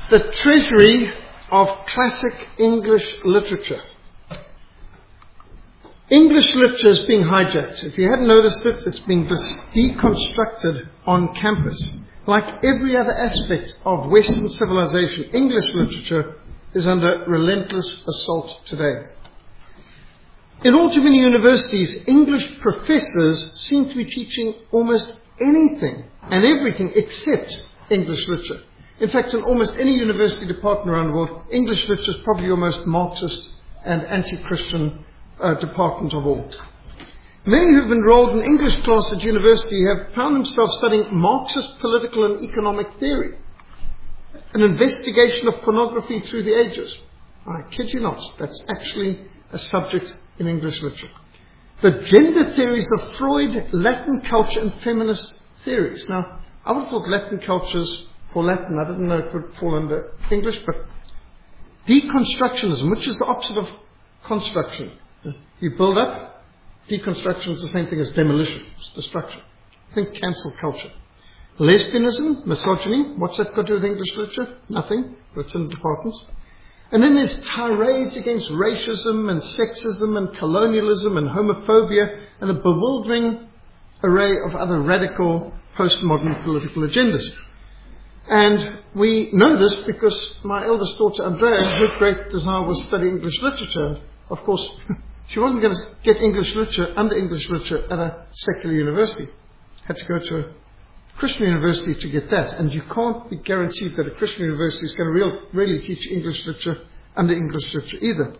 The treasury of classic English literature. English literature is being hijacked. If you hadn't noticed it, it's being deconstructed on campus. Like every other aspect of Western civilization, English literature is under relentless assault today. In all too many universities, English professors seem to be teaching almost anything and everything except English literature. In fact, in almost any university department around the world, English literature is probably your most Marxist and anti-Christian department of all. Many who have enrolled in English class at university have found themselves studying Marxist political and economic theory, an investigation of pornography through the ages. I kid you not, that's actually a subject in English literature. The gender theories of Freud, Latin culture, and feminist theories. Now, I would have thought Latin cultures for Latin, I didn't know it would fall under English, but deconstructionism, which is the opposite of construction. You build up, deconstruction is the same thing as demolition, it's destruction. Think cancel culture. Lesbianism, misogyny, what's that got to do with English literature? Nothing, but it's in the departments. And then there's tirades against racism and sexism and colonialism and homophobia and a bewildering array of other radical postmodern political agendas. And we know this because my eldest daughter, Andrea, her great desire was to study English literature. Of course, she wasn't going to get English literature under English literature at a secular university. Had to go to a Christian university to get that. And you can't be guaranteed that a Christian university is going to really teach English literature under English literature either.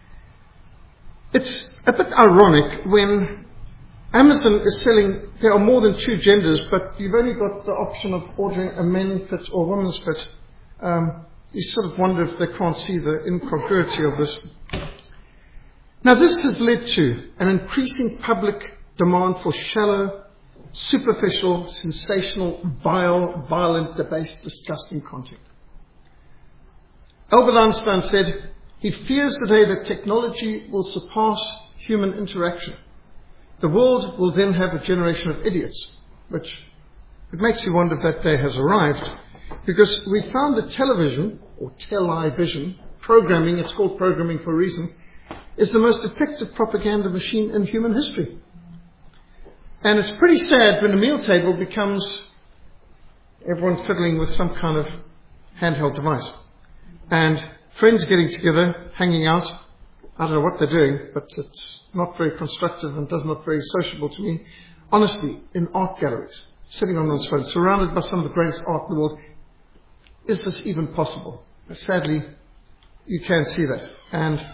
It's a bit ironic when Amazon is selling, there are more than two genders, but you've only got the option of ordering a men's fit or women's fit. You sort of wonder if they can't see the incongruity of this. Now, this has led to an increasing public demand for shallow, superficial, sensational, vile, violent, debased, disgusting content. Albert Einstein said he fears the day that technology will surpass human interaction. The world will then have a generation of idiots, which it makes you wonder if that day has arrived, because we found that television, or television, programming, it's called programming for a reason, is the most effective propaganda machine in human history. And it's pretty sad when a meal table becomes everyone fiddling with some kind of handheld device. And friends getting together, hanging out. I don't know what they're doing, but it's not very constructive and does not very sociable to me. Honestly, in art galleries, sitting on those phones, surrounded by some of the greatest art in the world, is this even possible? Sadly, you can see that. And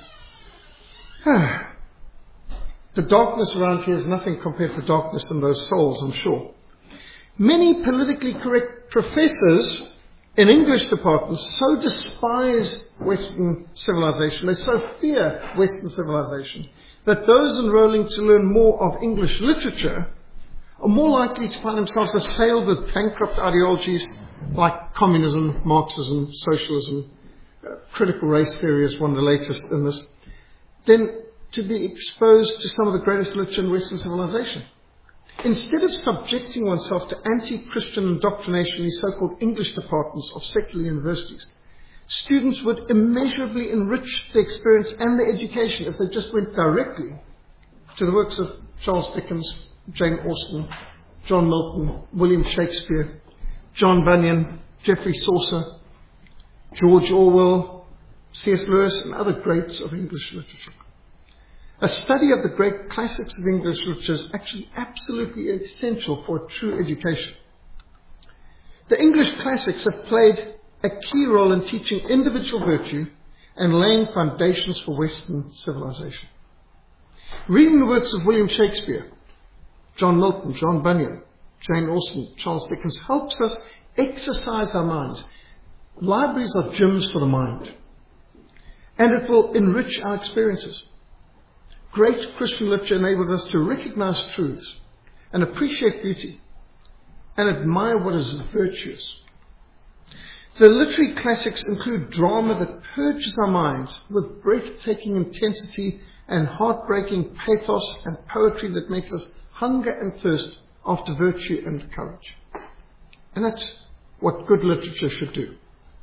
the darkness around here is nothing compared to the darkness in those souls, I'm sure. Many politically correct professors in English departments so despise Western civilization, they so fear Western civilization, that those enrolling to learn more of English literature are more likely to find themselves assailed with bankrupt ideologies like communism, Marxism, socialism, critical race theory is one of the latest in this, than to be exposed to some of the greatest literature in Western civilization. Instead of subjecting oneself to anti-Christian indoctrination in these so-called English departments of secular universities, students would immeasurably enrich the experience and the education if they just went directly to the works of Charles Dickens, Jane Austen, John Milton, William Shakespeare, John Bunyan, Geoffrey Chaucer, George Orwell, C.S. Lewis, and other greats of English literature. A study of the great classics of English literature is actually absolutely essential for a true education. The English classics have played a key role in teaching individual virtue and laying foundations for Western civilization. Reading the works of William Shakespeare, John Milton, John Bunyan, Jane Austen, Charles Dickens helps us exercise our minds. Libraries are gyms for the mind, and it will enrich our experiences. Great Christian literature enables us to recognize truths and appreciate beauty and admire what is virtuous. The literary classics include drama that purges our minds with breathtaking intensity and heartbreaking pathos and poetry that makes us hunger and thirst after virtue and courage. And that's what good literature should do.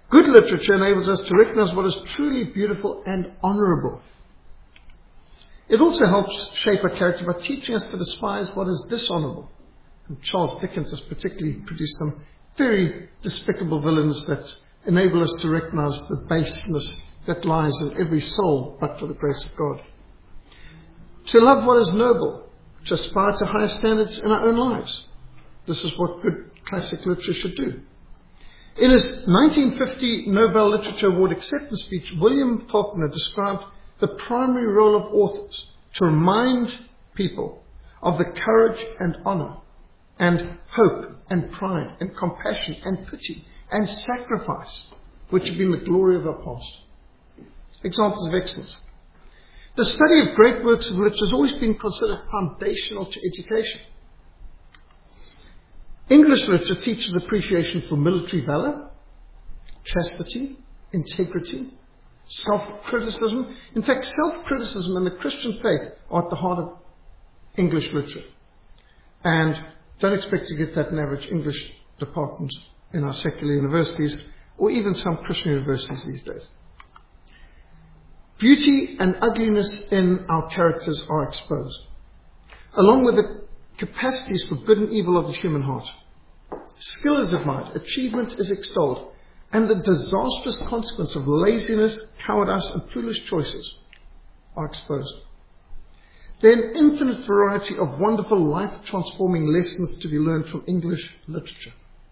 Good literature enables us to recognize what is truly beautiful and honorable. It also helps shape our character by teaching us to despise what is dishonorable. And Charles Dickens has particularly produced some very despicable villains that enable us to recognize the baseness that lies in every soul, but for the grace of God. To love what is noble, to aspire to higher standards in our own lives. This is what good classic literature should do. In his 1950 Nobel Literature Award acceptance speech, William Faulkner described the primary role of authors to remind people of the courage and honor and hope and pride and compassion and pity and sacrifice which have been the glory of our past. Examples of excellence. The study of great works of literature has always been considered foundational to education. English literature teaches appreciation for military valor, chastity, integrity, self-criticism. In fact, self-criticism and the Christian faith are at the heart of English literature. And don't expect to get that in average English department in our secular universities or even some Christian universities these days. Beauty and ugliness in our characters are exposed, along with the capacities for good and evil of the human heart. Skill is admired, achievement is extolled, and the disastrous consequence of laziness, cowardice, and foolish choices are exposed. There are an infinite variety of wonderful, life-transforming lessons to be learned from English literature.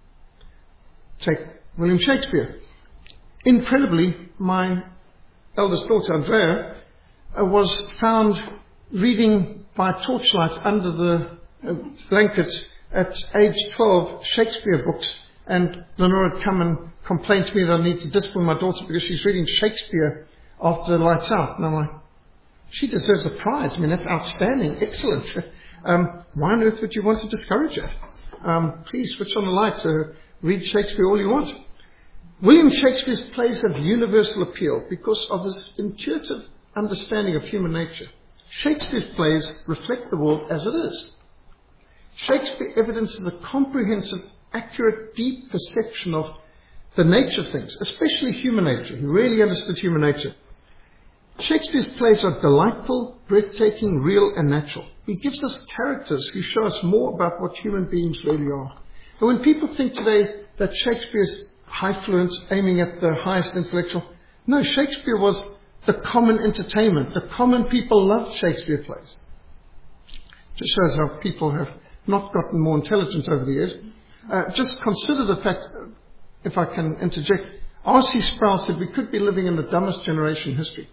Take William Shakespeare. Incredibly, my eldest daughter, Andrea, was found reading by torchlight under the blankets at age 12 Shakespeare books, and Lenora had come and complained to me that I need to discipline my daughter because she's reading Shakespeare after the lights out. And I'm like, she deserves a prize. I mean, that's outstanding, excellent. Why on earth would you want to discourage her? Please switch on the lights, read Shakespeare all you want. William Shakespeare's plays have universal appeal because of his intuitive understanding of human nature. Shakespeare's plays reflect the world as it is. Shakespeare evidences a comprehensive, accurate, deep perception of the nature of things, especially human nature. He really understood human nature. Shakespeare's plays are delightful, breathtaking, real, and natural. He gives us characters who show us more about what human beings really are. And when people think today that Shakespeare's high-fluent, aiming at the highest intellectual, no, Shakespeare was the common entertainment. The common people loved Shakespeare plays. Just shows how people have not gotten more intelligent over the years. Just consider the fact, if I can interject, R.C. Sproul said we could be living in the dumbest generation in history.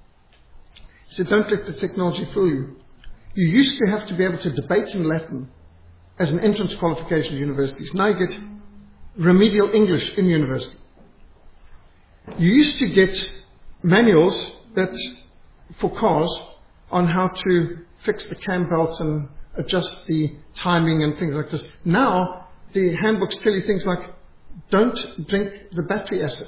He said, don't let the technology fool you. You used to have to be able to debate in Latin as an entrance qualification to universities. Now you get remedial English in university. You used to get manuals for cars on how to fix the cam belt and adjust the timing and things like this. Now, the handbooks tell you things like, don't drink the battery acid.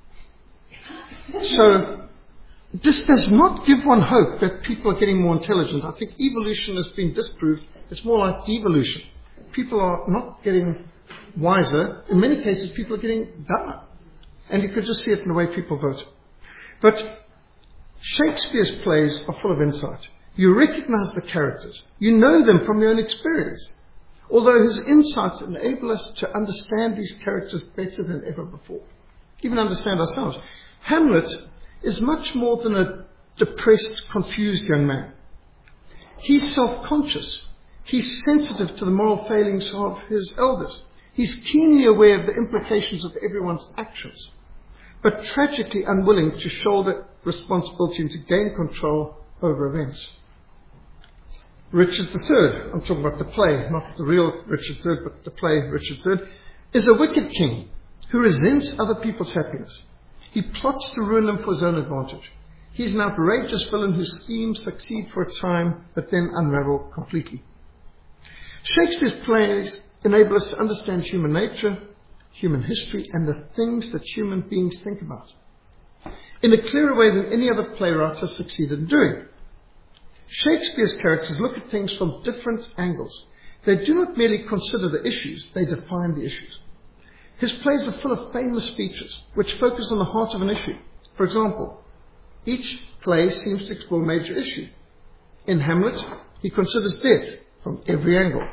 So, this does not give one hope that people are getting more intelligent. I think evolution has been disproved. It's more like devolution. People are not getting wiser. In many cases, people are getting dumber. And you could just see it in the way people vote. But Shakespeare's plays are full of insight. You recognize the characters. You know them from your own experience. Although his insights enable us to understand these characters better than ever before. Even understand ourselves. Hamlet is much more than a depressed, confused young man. He's self-conscious. He's sensitive to the moral failings of his elders. He's keenly aware of the implications of everyone's actions, but tragically unwilling to shoulder responsibility and to gain control over events. Richard III, I'm talking about the play, not the real Richard III, but the play Richard III, is a wicked king who resents other people's happiness. He plots to ruin them for his own advantage. He's an outrageous villain whose schemes succeed for a time, but then unravel completely. Shakespeare's plays enable us to understand human nature, human history, and the things that human beings think about in a clearer way than any other playwright has succeeded in doing. Shakespeare's characters look at things from different angles. They do not merely consider the issues, they define the issues. His plays are full of famous speeches which focus on the heart of an issue. For example, each play seems to explore a major issue. In Hamlet, he considers death from every angle.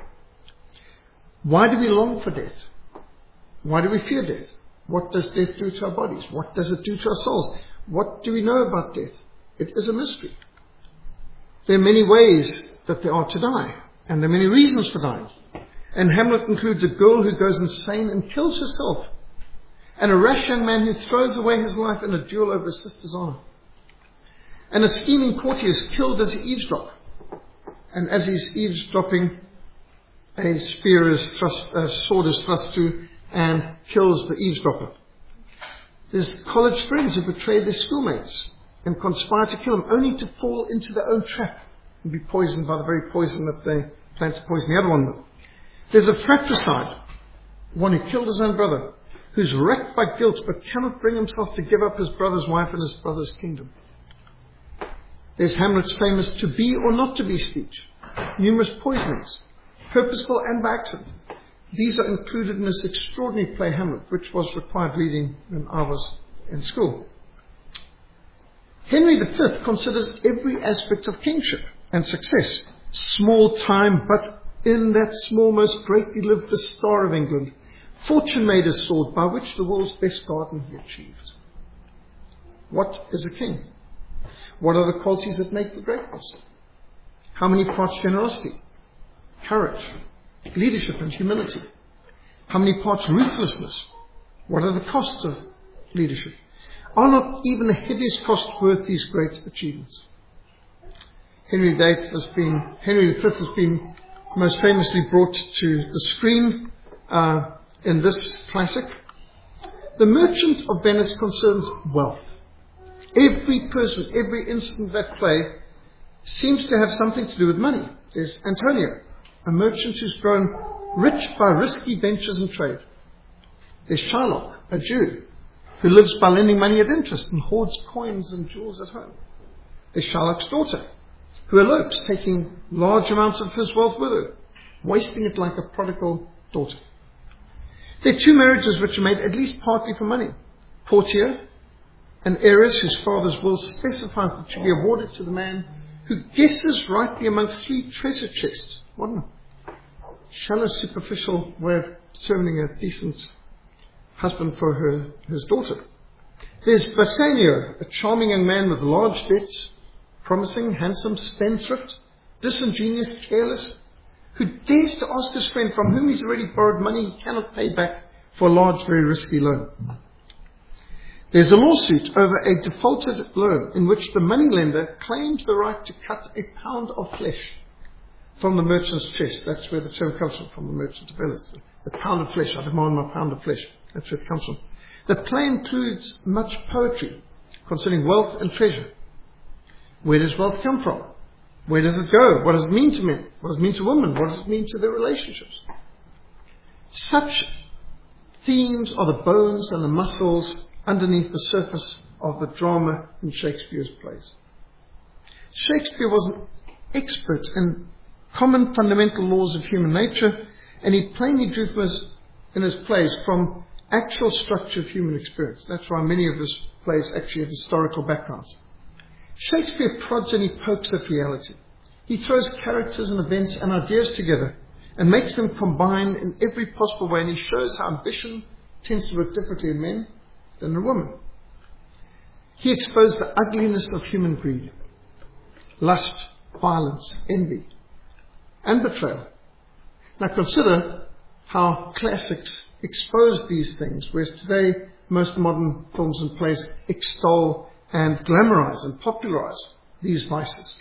Why do we long for death? Why do we fear death? What does death do to our bodies? What does it do to our souls? What do we know about death? It is a mystery. There are many ways that there are to die, and there are many reasons for dying. And Hamlet includes a girl who goes insane and kills herself, and a rash young man who throws away his life in a duel over his sister's honor. And a scheming courtier is killed as he eavesdrops. And as he's eavesdropping, a sword is thrust through and kills the eavesdropper. There's college friends who betray their schoolmates and conspire to kill them, only to fall into their own trap and be poisoned by the very poison that they plan to poison the other one with. There's a fratricide, one who killed his own brother, who's wrecked by guilt but cannot bring himself to give up his brother's wife and his brother's kingdom. There's Hamlet's famous to be or not to be speech, numerous poisonings, purposeful and by accident. These are included in this extraordinary play Hamlet, which was required reading when I was in school. Henry V considers every aspect of kingship and success. Small time, but in that small most greatly lived the Star of England. Fortune made his sword, by which the world's best garden he achieved. What is a king? What are the qualities that make for greatness? How many parts generosity, courage, leadership and humility? How many parts ruthlessness? What are the costs of leadership? Are not even the heaviest costs worth these great achievements? Henry V has been most famously brought to the screen in this classic. The Merchant of Venice concerns wealth. Every person, every incident of that play seems to have something to do with money. There's Antonio, a merchant who's grown rich by risky ventures in trade. There's Shylock, a Jew, who lives by lending money at interest and hoards coins and jewels at home. There's Shylock's daughter, who elopes, taking large amounts of his wealth with her, wasting it like a prodigal daughter. There are two marriages which are made at least partly for money. Portia, an heiress whose father's will specifies that she be awarded to the man who guesses rightly amongst 3 treasure chests. What a shallow, superficial way of determining a decent husband for his daughter. There's Bassanio, a charming young man with large debts, promising, handsome, spendthrift, disingenuous, careless, who dares to ask his friend from whom he's already borrowed money he cannot pay back for a large, very risky loan. There's a lawsuit over a defaulted loan in which the moneylender claims the right to cut a pound of flesh from the merchant's chest. That's where the term comes from the merchant of Venice. The pound of flesh, I demand my pound of flesh. That's where it comes from. The play includes much poetry concerning wealth and treasure. Where does wealth come from? Where does it go? What does it mean to men? What does it mean to women? What does it mean to their relationships? Such themes are the bones and the muscles underneath the surface of the drama in Shakespeare's plays. Shakespeare was an expert in common fundamental laws of human nature, and he plainly drew in his plays from actual structure of human experience. That's why many of his plays actually have historical backgrounds. Shakespeare prods and he pokes at reality. He throws characters and events and ideas together and makes them combine in every possible way, and he shows how ambition tends to work differently in men than in women. He exposed the ugliness of human greed, lust, violence, envy, and betrayal. Now consider how classics expose these things, whereas today most modern films and plays extol and glamorize and popularize these vices.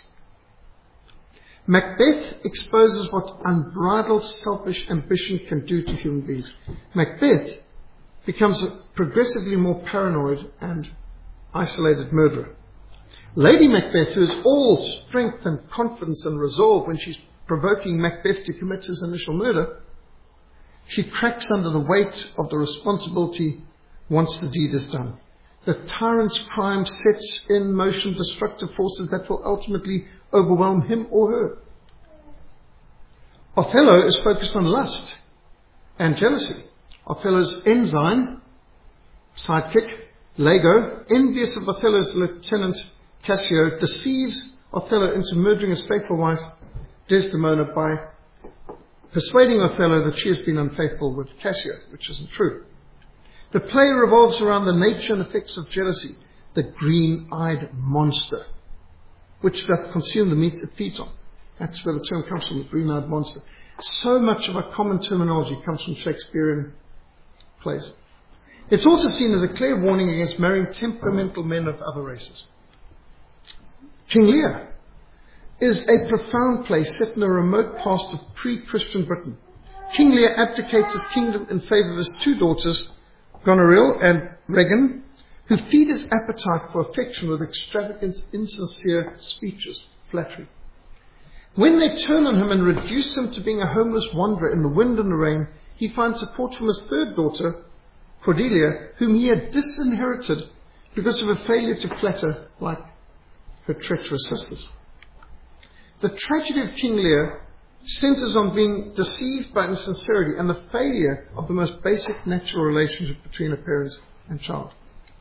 Macbeth exposes what unbridled selfish ambition can do to human beings. Macbeth becomes a progressively more paranoid and isolated murderer. Lady Macbeth, who is all strength and confidence and resolve when she's provoking Macbeth to commit his initial murder, she cracks under the weight of the responsibility once the deed is done. The tyrant's crime sets in motion destructive forces that will ultimately overwhelm him or her. Othello is focused on lust and jealousy. Othello's ensign, sidekick, Lago, envious of Othello's lieutenant Cassio, deceives Othello into murdering his faithful wife Desdemona by persuading Othello that she has been unfaithful with Cassio, which isn't true. The play revolves around the nature and effects of jealousy, the green-eyed monster, which doth consume the meat it feeds on. That's where the term comes from, the green-eyed monster. So much of our common terminology comes from Shakespearean plays. It's also seen as a clear warning against marrying temperamental men of other races. King Lear is a profound play set in a remote past of pre-Christian Britain. King Lear abdicates his kingdom in favour of his two daughters, Goneril and Regan, who feed his appetite for affection with extravagant, insincere speeches, flattery. When they turn on him and reduce him to being a homeless wanderer in the wind and the rain, he finds support from his third daughter, Cordelia, whom he had disinherited because of a failure to flatter like her treacherous sisters. The tragedy of King Lear centers on being deceived by insincerity and the failure of the most basic natural relationship between a parent and child.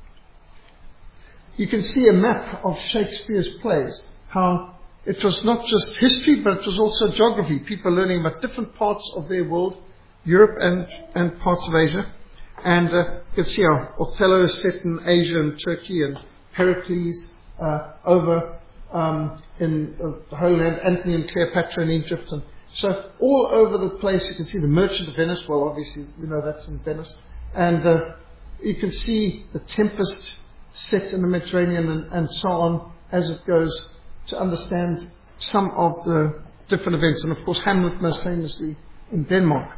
You can see a map of Shakespeare's plays, how it was not just history, but it was also geography. People learning about different parts of their world, Europe and parts of Asia. And you can see how Othello is set in Asia and Turkey, and Pericles over in the Holy Land, Antony and Cleopatra in Egypt. And so all over the place you can see the Merchant of Venice. Well, obviously, that's in Venice. And you can see the Tempest set in the Mediterranean and so on as it goes to understand some of the different events. And of course, Hamlet most famously in Denmark.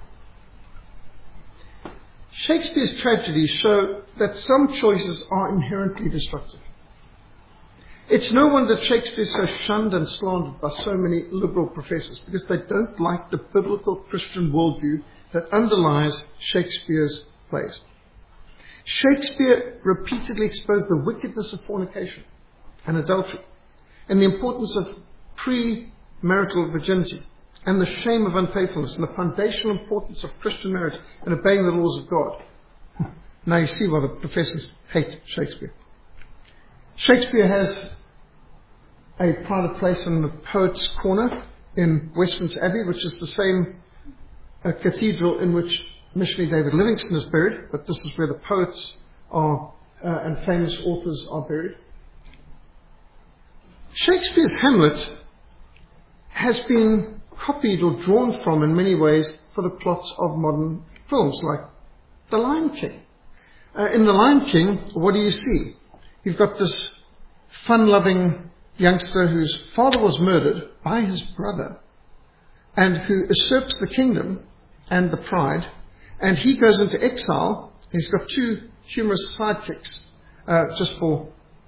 Shakespeare's tragedies show that some choices are inherently destructive. It's no wonder that Shakespeare is so shunned and slandered by so many liberal professors, because they don't like the biblical Christian worldview that underlies Shakespeare's plays. Shakespeare repeatedly exposed the wickedness of fornication and adultery, and the importance of pre-marital virginity, and the shame of unfaithfulness, and the foundational importance of Christian marriage and obeying the laws of God. Now you see why the professors hate Shakespeare. Shakespeare has a private place in the Poets' Corner in Westminster Abbey, which is the same cathedral in which missionary David Livingstone is buried, but this is where the poets are and famous authors are buried. Shakespeare's Hamlet has been copied or drawn from in many ways for the plots of modern films like The Lion King. In The Lion King, what do you see? You've got this fun-loving youngster whose father was murdered by his brother and who usurps the kingdom and the pride, and he goes into exile. He's got two humorous sidekicks, just for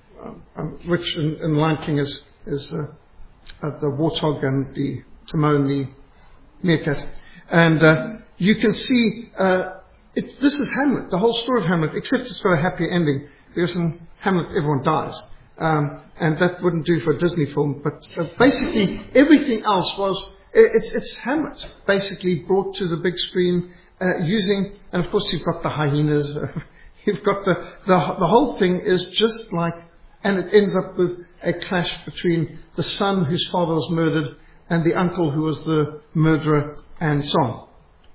which in Lion King is the warthog and the Timon, the meerkat. And you can see this is Hamlet, the whole story of Hamlet, except it's got a happy ending, because in Hamlet everyone dies. And that wouldn't do for a Disney film, but basically everything else was, it's Hamlet, basically brought to the big screen using, and of course you've got the hyenas, you've got the whole thing is just like, and it ends up with a clash between the son whose father was murdered and the uncle who was the murderer, and so on.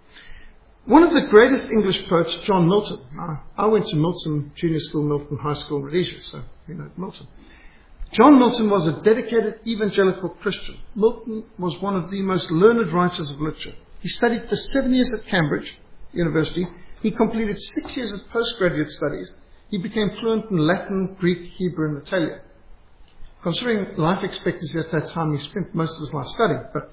One of the greatest English poets, John Milton. I went to Milton Junior School, Milton High School, Rhodesia, so you know Milton. John Milton was a dedicated evangelical Christian. Milton was one of the most learned writers of literature. He studied for 7 years at Cambridge University. He completed 6 years of postgraduate studies. He became fluent in Latin, Greek, Hebrew, and Italian. Considering life expectancy at that time, he spent most of his life studying. But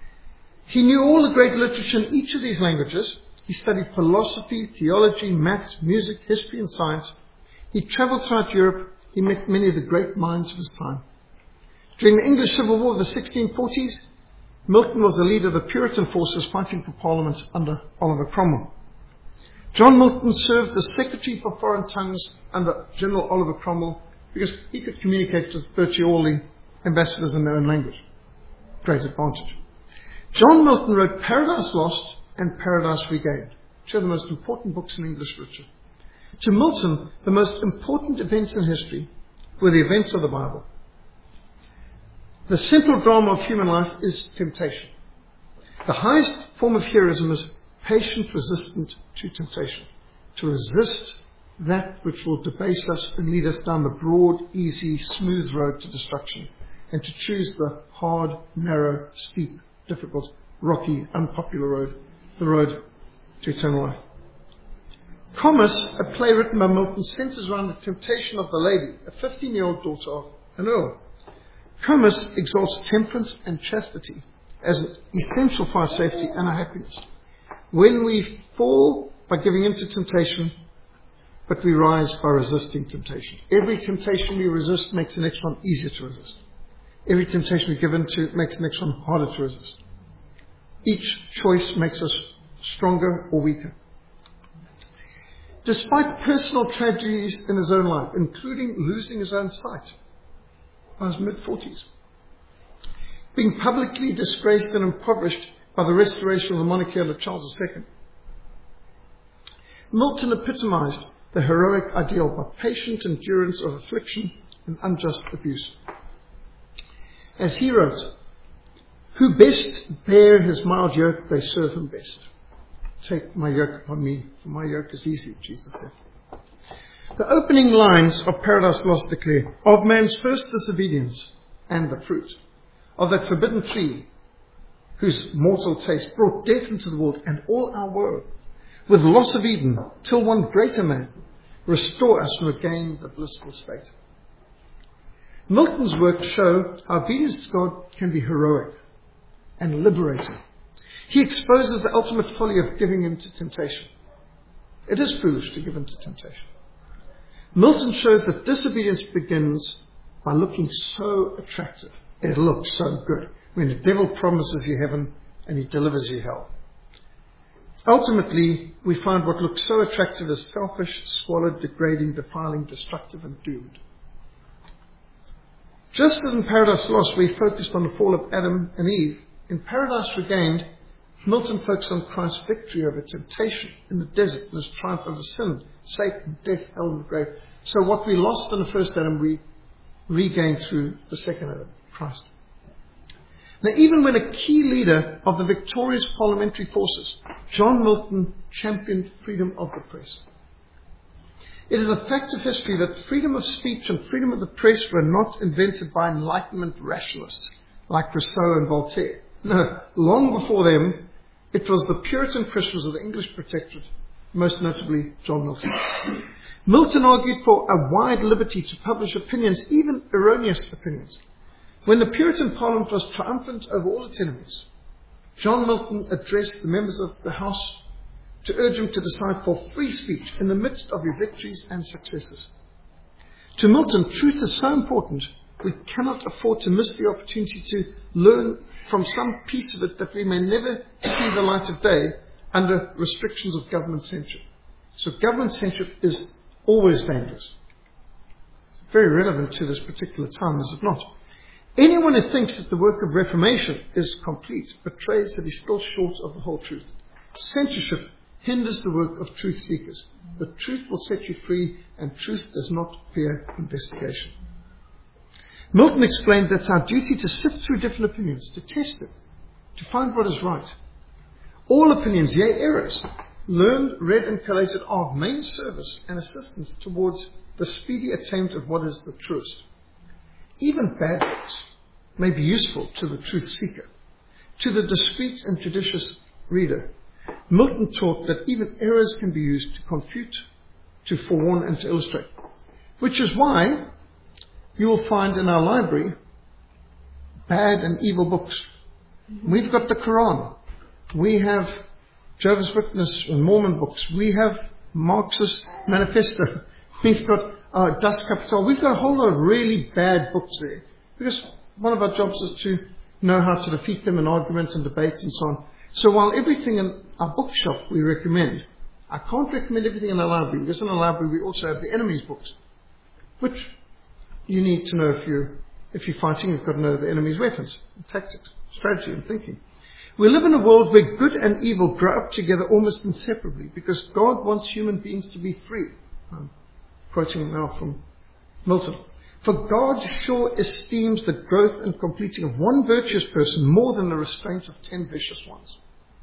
he knew all the great literature in each of these languages. He studied philosophy, theology, maths, music, history, and science. He travelled throughout Europe. He met many of the great minds of his time. During the English Civil War of the 1640s, Milton was the leader of the Puritan forces fighting for Parliament under Oliver Cromwell. John Milton served as Secretary for Foreign Tongues under General Oliver Cromwell because he could communicate with virtually all the ambassadors in their own language. Great advantage. John Milton wrote Paradise Lost and Paradise Regained. two of the most important books in English literature. To Milton, the most important events in history were the events of the Bible. The central drama of human life is temptation. The highest form of heroism is patient resistance to temptation. To resist that which will debase us and lead us down the broad, easy, smooth road to destruction. And to choose the hard, narrow, steep, difficult, rocky, unpopular road, the road to eternal life. Comus, a play written by Milton, centers around the temptation of the lady, a 15-year-old daughter of an earl. Comus exalts temperance and chastity as essential for our safety and our happiness. When we fall by giving in to temptation, but we rise by resisting temptation. Every temptation we resist makes the next one easier to resist. Every temptation we give in to makes the next one harder to resist. Each choice makes us stronger or weaker. Despite personal tragedies in his own life, including losing his own sight by his mid-40s, being publicly disgraced and impoverished by the restoration of the monarchy under Charles II, Milton epitomized the heroic ideal by patient endurance of affliction and unjust abuse. As he wrote, "Who best bear his mild yoke, they serve him best. Take my yoke upon me, for my yoke is easy," Jesus said. The opening lines of Paradise Lost declare, "Of man's first disobedience and the fruit of that forbidden tree, whose mortal taste brought death into the world and all our woe, with loss of Eden, till one greater man restore us and regain the blissful state." Milton's works show how obedience to God can be heroic and liberating. He exposes the ultimate folly of giving in to temptation. It is foolish to give in to temptation. Milton shows that disobedience begins by looking so attractive. It looks so good when the devil promises you heaven and he delivers you hell. Ultimately, we find what looks so attractive as selfish, squalid, degrading, defiling, destructive, and doomed. Just as in Paradise Lost, we focused on the fall of Adam and Eve, in Paradise Regained, Milton focused on Christ's victory over temptation in the desert and his triumph over sin, Satan, death, hell, and the grave. So what we lost in the first Adam, we regained through the second Adam, Christ. Now, even when a key leader of the victorious parliamentary forces, John Milton championed freedom of the press. It is a fact of history that freedom of speech and freedom of the press were not invented by Enlightenment rationalists like Rousseau and Voltaire. No, long before them, it was the Puritan Christians of the English Protectorate, most notably John Milton. Milton argued for a wide liberty to publish opinions, even erroneous opinions. When the Puritan Parliament was triumphant over all its enemies, John Milton addressed the members of the House to urge them to decide for free speech in the midst of your victories and successes. To Milton, truth is so important, we cannot afford to miss the opportunity to learn from some piece of it that we may never see the light of day under restrictions of government censorship. So government censorship is always dangerous. It's very relevant to this particular time, is it not? Anyone who thinks that the work of Reformation is complete betrays that he's still short of the whole truth. Censorship hinders the work of truth seekers. The truth will set you free, and truth does not fear investigation. Milton explained that it's our duty to sift through different opinions, to test them, to find what is right. All opinions, yea, errors, learned, read, and collated are of main service and assistance towards the speedy attainment of what is the truest. Even bad books may be useful to the truth seeker, to the discreet and judicious reader. Milton taught that even errors can be used to confute, to forewarn, and to illustrate, which is why you will find in our library bad and evil books. We've got the Quran. We have Jehovah's Witness and Mormon books. We have Marxist Manifesto. We've got Das Kapital. We've got a whole lot of really bad books there. Because one of our jobs is to know how to defeat them in arguments and debates and so on. So while everything in our bookshop we recommend, I can't recommend everything in our library, because in our library we also have the enemy's books, which you need to know if you're fighting. You've got to know the enemy's weapons, and tactics, strategy, and thinking. We live in a world where good and evil grow up together almost inseparably because God wants human beings to be free. I'm quoting now from Milton. For God sure esteems the growth and completing of one virtuous person more than the restraint of 10 vicious ones.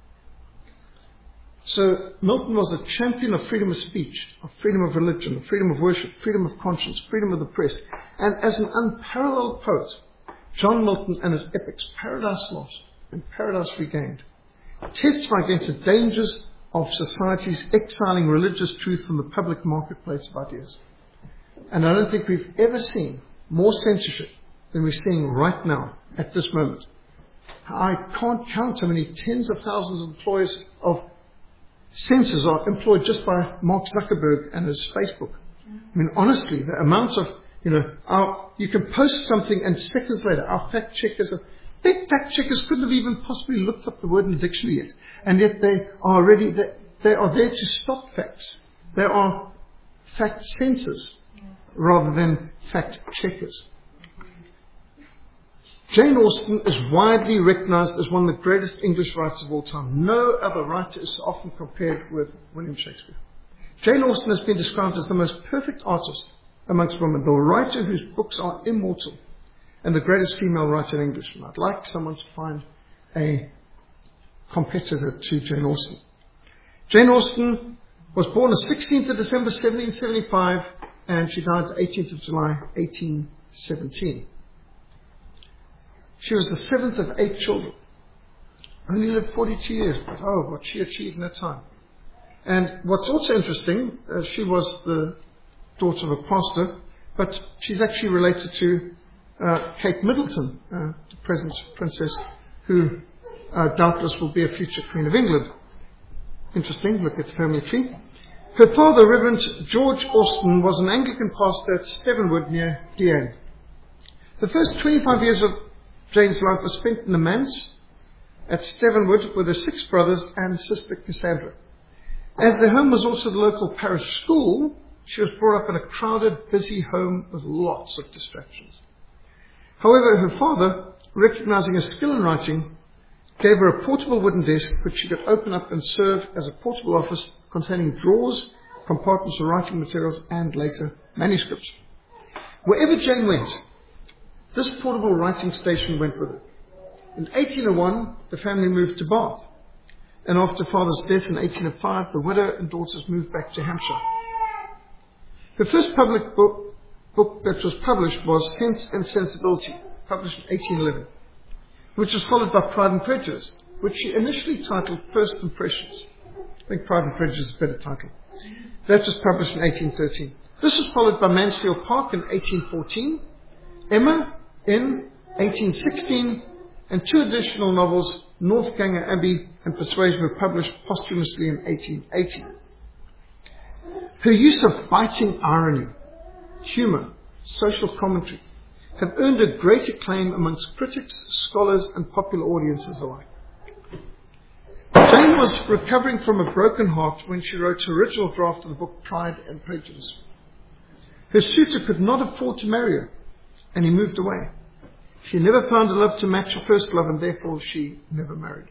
So Milton was a champion of freedom of speech, of freedom of religion, of freedom of worship, freedom of conscience, freedom of the press. And as an unparalleled poet, John Milton and his epics, Paradise Lost and Paradise Regained, testify against the dangers of society's exiling religious truth from the public marketplace of ideas. And I don't think we've ever seen more censorship than we're seeing right now, at this moment. I can't count how many tens of thousands of employees of censors are employed just by Mark Zuckerberg and his Facebook. I mean, honestly, the amount of, you can post something and seconds later, our fact checkers couldn't have even possibly looked up the word in the dictionary yet. And yet they are there to stop facts. They are fact censors rather than fact checkers. Jane Austen is widely recognized as one of the greatest English writers of all time. No other writer is so often compared with William Shakespeare. Jane Austen has been described as the most perfect artist amongst women, the writer whose books are immortal, and the greatest female writer in English. And I'd like someone to find a competitor to Jane Austen. Jane Austen was born on 16th of December 1775, and she died 18th of July 1817. She was the seventh of 8 children. Only lived 42 years, but what she achieved in that time. And what's also interesting, she was the daughter of a pastor, but she's actually related to Kate Middleton, the present princess, who doubtless will be a future Queen of England. Interesting, look at the family tree. Her father, Reverend George Austen, was an Anglican pastor at Stevenwood near Deane. The first 25 years of Jane's life was spent in the manse at Stevenwood with her 6 brothers and sister Cassandra. As their home was also the local parish school, she was brought up in a crowded, busy home with lots of distractions. However, her father, recognizing her skill in writing, gave her a portable wooden desk which she could open up and serve as a portable office containing drawers, compartments for writing materials, and later manuscripts. Wherever Jane went, this portable writing station went with her. In 1801, the family moved to Bath. And after father's death in 1805, the widow and daughters moved back to Hampshire. Her first public book that was published was Sense and Sensibility, published in 1811, which was followed by Pride and Prejudice, which she initially titled First Impressions. I think Pride and Prejudice is a better title. That was published in 1813. This was followed by Mansfield Park in 1814, Emma in 1816, and 2 additional novels, Northanger Abbey and Persuasion, were published posthumously in 1880. Her use of biting irony, humour, social commentary have earned her great acclaim amongst critics, scholars, and popular audiences alike. Jane was recovering from a broken heart when she wrote her original draft of the book Pride and Prejudice. Her suitor could not afford to marry her, and he moved away. She never found a love to match her first love, and therefore she never married.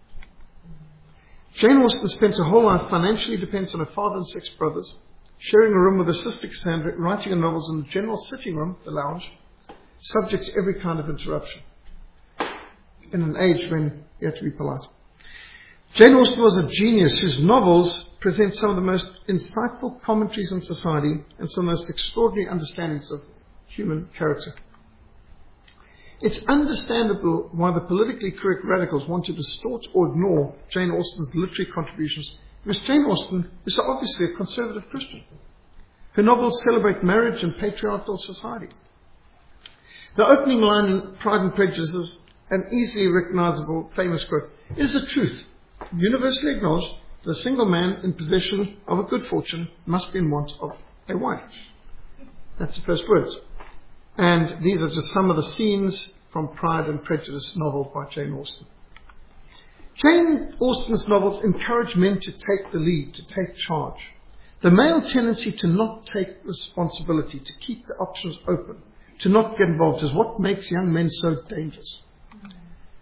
Jane Austen spent her whole life financially dependent on her father and 6 brothers, sharing a room with her sister Cassandra, writing her novels in the general sitting room, the lounge, subject to every kind of interruption, in an age when you had to be polite. Jane Austen was a genius whose novels present some of the most insightful commentaries on society and some of the most extraordinary understandings of human character. It's understandable why the politically correct radicals want to distort or ignore Jane Austen's literary contributions, because Jane Austen is so obviously a conservative Christian. Her novels celebrate marriage and patriarchal society. The opening line in Pride and Prejudice is an easily recognizable famous quote. It is the truth, universally acknowledged, that a single man in possession of a good fortune must be in want of a wife. That's the first words. And these are just some of the scenes from Pride and Prejudice novel by Jane Austen. Jane Austen's novels encourage men to take the lead, to take charge. The male tendency to not take responsibility, to keep the options open, to not get involved is what makes young men so dangerous.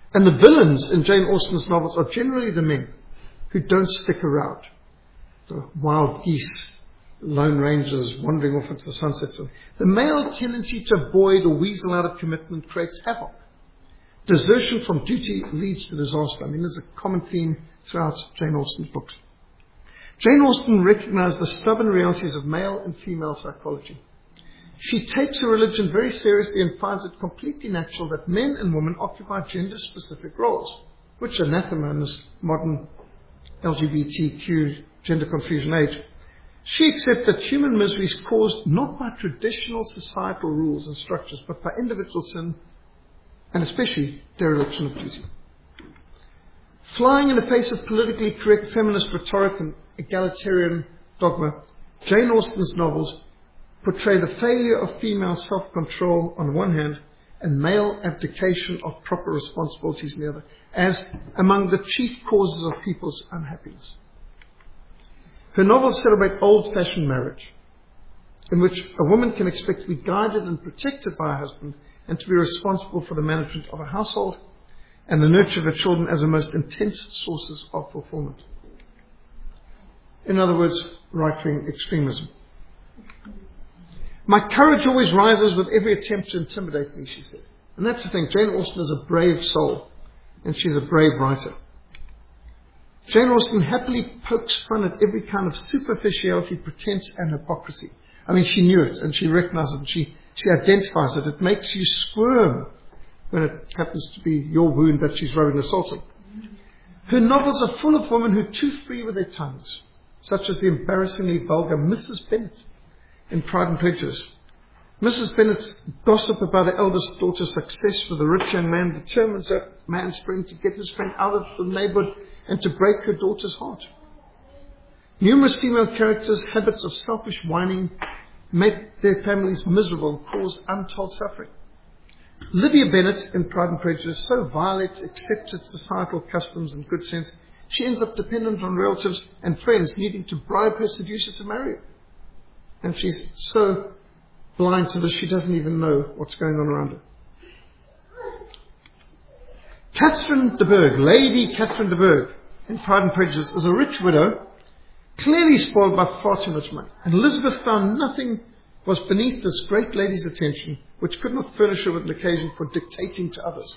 And the villains in Jane Austen's novels are generally the men who don't stick around. The wild geese, lone rangers wandering off into the sunsets. The male tendency to avoid or weasel out of commitment creates havoc. Desertion from duty leads to disaster. I mean, there's a common theme throughout Jane Austen's books. Jane Austen recognized the stubborn realities of male and female psychology. She takes her religion very seriously and finds it completely natural that men and women occupy gender-specific roles, which are anathema in this modern LGBTQ gender confusion age. She accepts that human misery is caused not by traditional societal rules and structures, but by individual sin and especially dereliction of duty. Flying in the face of politically correct feminist rhetoric and egalitarian dogma, Jane Austen's novels portray the failure of female self-control on one hand and male abdication of proper responsibilities on the other as among the chief causes of people's unhappiness. Her novels celebrate old-fashioned marriage, in which a woman can expect to be guided and protected by her husband and to be responsible for the management of a household and the nurture of her children as the most intense sources of fulfillment. In other words, right-wing extremism. My courage always rises with every attempt to intimidate me, she said. And that's the thing. Jane Austen is a brave soul, and she's a brave writer. Jane Austen happily pokes fun at every kind of superficiality, pretense, and hypocrisy. I mean, she knew it, and she recognized it, and she identifies it. It makes you squirm when it happens to be your wound that she's rubbing the salt in. Her novels are full of women who are too free with their tongues, such as the embarrassingly vulgar Mrs. Bennet in Pride and Prejudice. Mrs. Bennet's gossip about her eldest daughter's success with a rich young man determines that man's friend to get his friend out of the neighborhood and to break her daughter's heart. Numerous female characters' habits of selfish whining make their families miserable and cause untold suffering. Lydia Bennet in Pride and Prejudice so violates accepted societal customs and good sense, she ends up dependent on relatives and friends needing to bribe her seducer to marry her. And she's so blind to this, she doesn't even know what's going on around her. Catherine de Bourgh, Lady Catherine de Bourgh, in Pride and Prejudice, is a rich widow, clearly spoiled by far too much money. And Elizabeth found nothing was beneath this great lady's attention which could not furnish her with an occasion for dictating to others.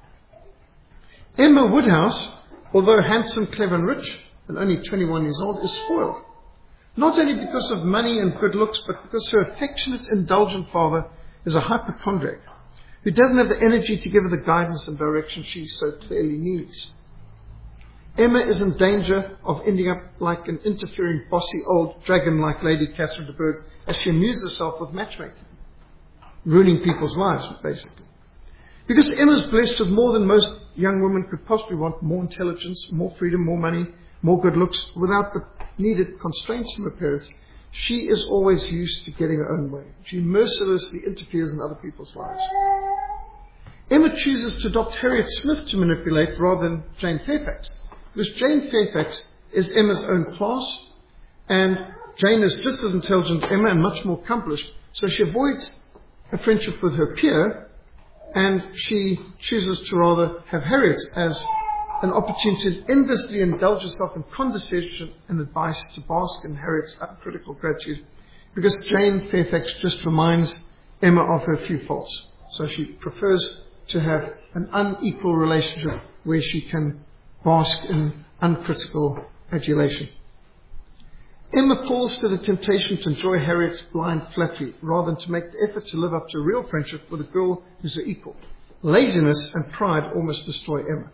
Emma Woodhouse, although handsome, clever and rich, and only 21 years old, is spoiled. Not only because of money and good looks, but because her affectionate, indulgent father is a hypochondriac who doesn't have the energy to give her the guidance and direction she so clearly needs. Emma is in danger of ending up like an interfering, bossy old dragon like Lady Catherine de Bourgh as she amuses herself with matchmaking, ruining people's lives, basically. Because Emma's blessed with more than most young women could possibly want: more intelligence, more freedom, more money, more good looks, without the needed constraints from her parents. She is always used to getting her own way. She mercilessly interferes in other people's lives. Emma chooses to adopt Harriet Smith to manipulate rather than Jane Fairfax, because Jane Fairfax is Emma's own class, and Jane is just as intelligent as Emma and much more accomplished, so she avoids a friendship with her peer, and she chooses to rather have Harriet as an opportunity to endlessly indulge herself in condescension and advice, to bask in Harriet's uncritical gratitude, because Jane Fairfax just reminds Emma of her few faults. So she prefers to have an unequal relationship where she can bask in uncritical adulation. Emma falls to the temptation to enjoy Harriet's blind flattery rather than to make the effort to live up to a real friendship with a girl who's her equal. Laziness and pride almost destroy Emma.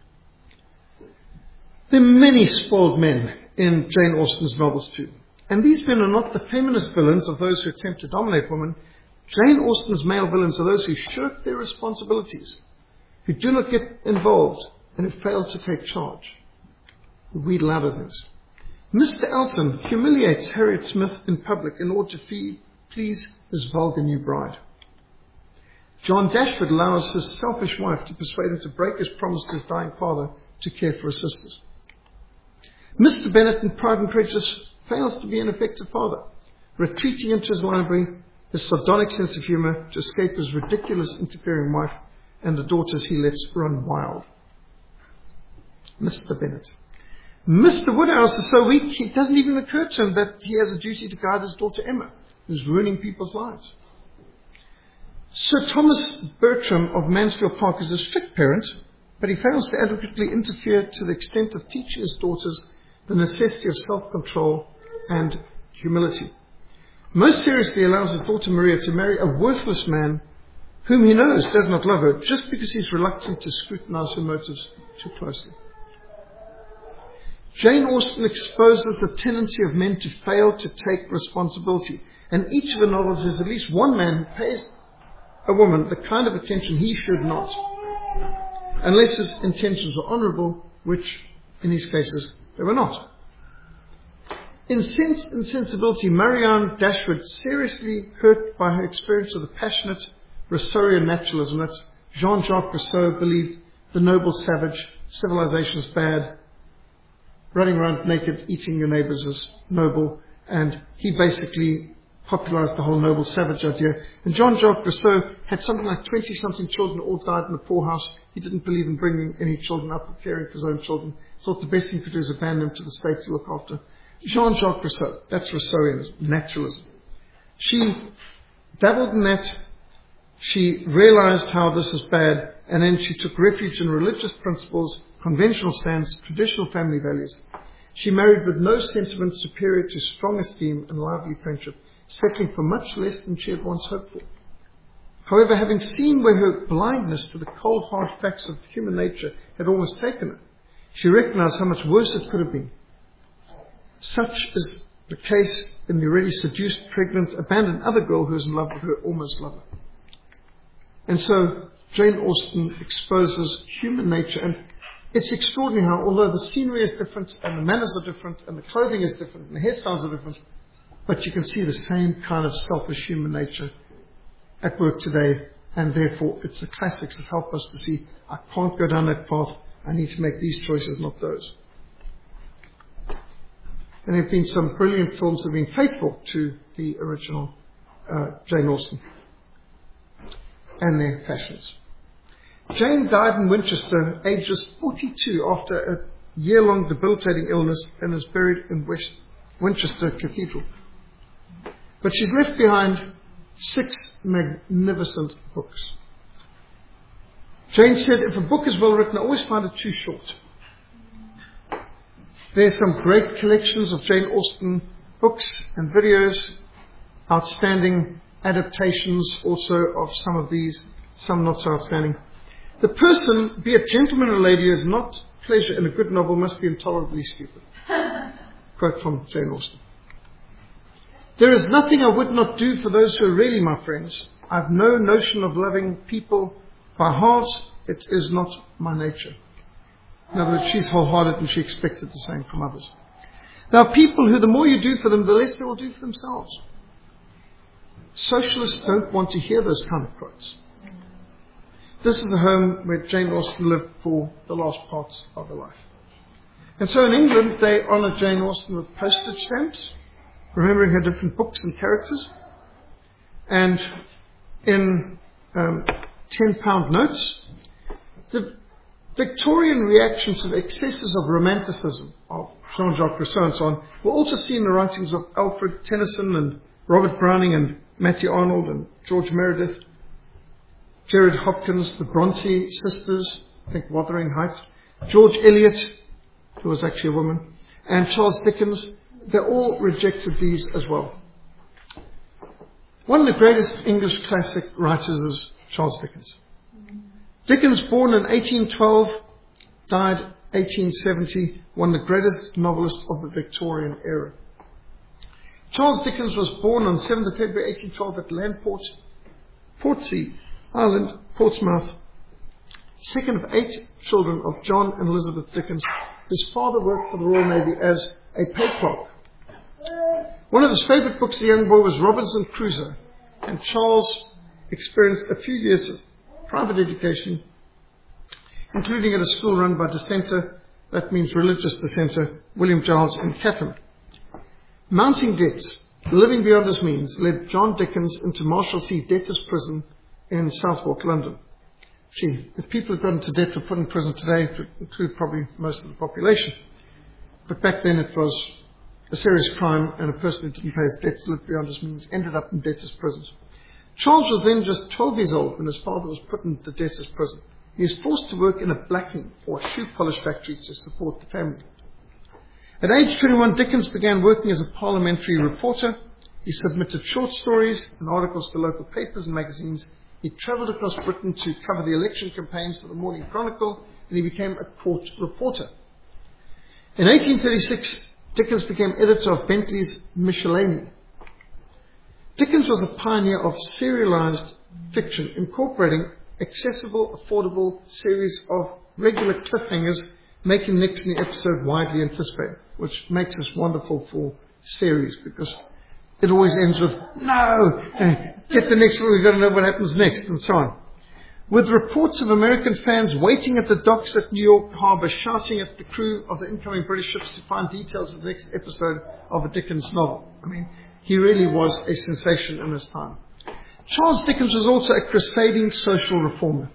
There are many spoiled men in Jane Austen's novels too. And these men are not the feminist villains of those who attempt to dominate women. Jane Austen's male villains are those who shirk their responsibilities, who do not get involved, and who fail to take charge, who wheedle out of things. Mr. Elton humiliates Harriet Smith in public in order to please his vulgar new bride. John Dashwood allows his selfish wife to persuade him to break his promise to his dying father to care for his sisters. Mr. Bennet in Pride and Prejudice fails to be an effective father, retreating into his library, his sardonic sense of humour, to escape his ridiculous interfering wife, and the daughters he lets run wild. Mr. Bennet. Mr. Woodhouse is so weak, it doesn't even occur to him that he has a duty to guide his daughter Emma, who's ruining people's lives. Sir Thomas Bertram of Mansfield Park is a strict parent, but he fails to adequately interfere to the extent of teaching his daughters the necessity of self-control and humility. Most seriously allows his daughter Maria to marry a worthless man whom he knows does not love her, just because he's reluctant to scrutinize her motives too closely. Jane Austen exposes the tendency of men to fail to take responsibility, and each of the novels has at least one man who pays a woman the kind of attention he should not, unless his intentions were honourable, which, in these cases, they were not. In Sense and Sensibility, Marianne Dashwood, seriously hurt by her experience of the passionate Rousseauian naturalism that Jean-Jacques Rousseau believed the noble savage, civilization is bad, running around naked, eating your neighbours is noble, and he basically popularized the whole noble savage idea. And Jean-Jacques Rousseau had something like 20-something children who all died in a poorhouse. He didn't believe in bringing any children up or caring for his own children. He thought the best thing to do is abandon them to the state to look after. Jean-Jacques Rousseau, that's Rousseauian naturalism. She dabbled in that. She realized how this is bad, and then she took refuge in religious principles, conventional stands, traditional family values. She married with no sentiment superior to strong esteem and lively friendship, settling for much less than she had once hoped for. However, having seen where her blindness to the cold, hard facts of human nature had almost taken her, she recognized how much worse it could have been. Such is the case in the already seduced, pregnant, abandoned other girl who is in love with her almost lover. And so Jane Austen exposes human nature, and it's extraordinary how, although the scenery is different, and the manners are different, and the clothing is different, and the hairstyles are different, but you can see the same kind of selfish human nature at work today, and therefore it's the classics that help us to see, I can't go down that path, I need to make these choices, not those. And there have been some brilliant films that have been faithful to the original Jane Austen and their fashions. Jane died in Winchester, aged just 42, after a year-long debilitating illness, and is buried in Winchester Cathedral. But she's left behind 6 magnificent books. Jane said, if a book is well written, I always find it too short. There's some great collections of Jane Austen books and videos, outstanding adaptations also of some of these, some not so outstanding. The person, be it gentleman or lady, who has not pleasure in a good novel must be intolerably stupid. Quote from Jane Austen. There is nothing I would not do for those who are really my friends. I have no notion of loving people by heart. It is not my nature. In other words, she's wholehearted and she expected the same from others. There are people who the more you do for them, the less they will do for themselves. Socialists don't want to hear those kind of quotes. This is a home where Jane Austen lived for the last part of her life. And so in England, they honour Jane Austen with postage stamps, remembering her different books and characters. And in £10 notes, the Victorian reaction to the excesses of romanticism of Jean-Jacques Rousseau and so on were also seen in the writings of Alfred Tennyson and Robert Browning and Matthew Arnold and George Meredith, Gerard Hopkins, the Bronte sisters, I think Wuthering Heights, George Eliot, who was actually a woman, and Charles Dickens. They all rejected these as well. One of the greatest English classic writers is Charles Dickens. Dickens, born in 1812, died 1870, one of the greatest novelists of the Victorian era. Charles Dickens was born on 7th of February 1812 at Landport, Portsea Island, Portsmouth, second of 8 children of John and Elizabeth Dickens. His father worked for the Royal Navy as a pay clerk. One of his favourite books as a young boy was Robinson Crusoe, and Charles experienced a few years of private education, including at a school run by dissenter, that means religious dissenter, William Giles in Chatham. Mounting debts, living beyond his means, led John Dickens into Marshalsea Debtors' Prison in Southwark, London. if people had gone into debt were put in prison today, it would include probably most of the population. But back then it was a serious crime, and a person who didn't pay his debts, lived beyond his means, ended up in debtors' prisons. Charles was then just 12 years old when his father was put into debtors' prison. He was forced to work in a blacking or shoe polish factory to support the family. At age 21, Dickens began working as a parliamentary reporter. He submitted short stories and articles to local papers and magazines. He travelled across Britain to cover the election campaigns for the Morning Chronicle, and he became a court reporter. In 1836, Dickens became editor of Bentley's Miscellany. Dickens was a pioneer of serialized fiction, incorporating accessible, affordable series of regular cliffhangers, making the next episode widely anticipated, which makes us wonderful for series, because it always ends with, no, get the next one, we've got to know what happens next, and so on. With reports of American fans waiting at the docks at New York Harbor, shouting at the crew of the incoming British ships to find details of the next episode of a Dickens novel. I mean, he really was a sensation in his time. Charles Dickens was also a crusading social reformer.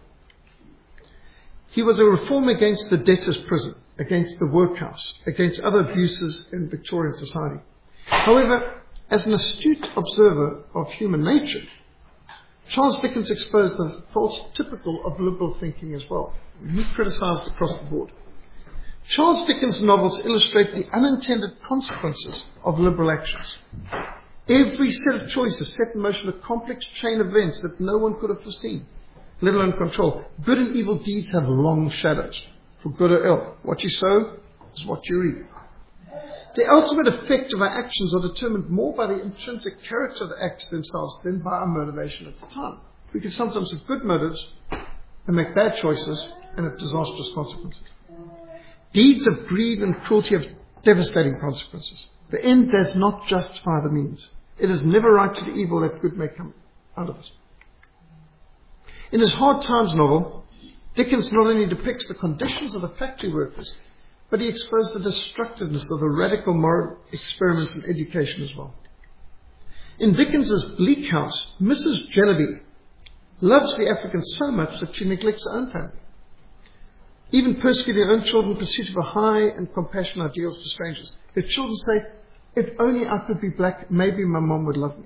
He was a reformer against the debtors' prison, against the workhouse, against other abuses in Victorian society. However, as an astute observer of human nature, Charles Dickens exposed the faults typical of liberal thinking as well. He criticized across the board. Charles Dickens' novels illustrate the unintended consequences of liberal actions. Every set of choices set in motion a complex chain of events that no one could have foreseen, let alone control. Good and evil deeds have long shadows, for good or ill. What you sow is what you reap. The ultimate effect of our actions are determined more by the intrinsic character of the acts themselves than by our motivation at the time. We can sometimes have good motives and make bad choices and have disastrous consequences. Deeds of greed and cruelty have devastating consequences. The end does not justify the means. It is never right to do evil that good may come out of it. In his Hard Times novel, Dickens not only depicts the conditions of the factory workers, but he exposed the destructiveness of the radical moral experiments in education as well. In Dickens's Bleak House, Mrs. Jellyby loves the Africans so much that she neglects her own family, even persecuting her own children in pursuit of a high and compassionate ideals for strangers. Her children say, if only I could be black, maybe my mom would love me.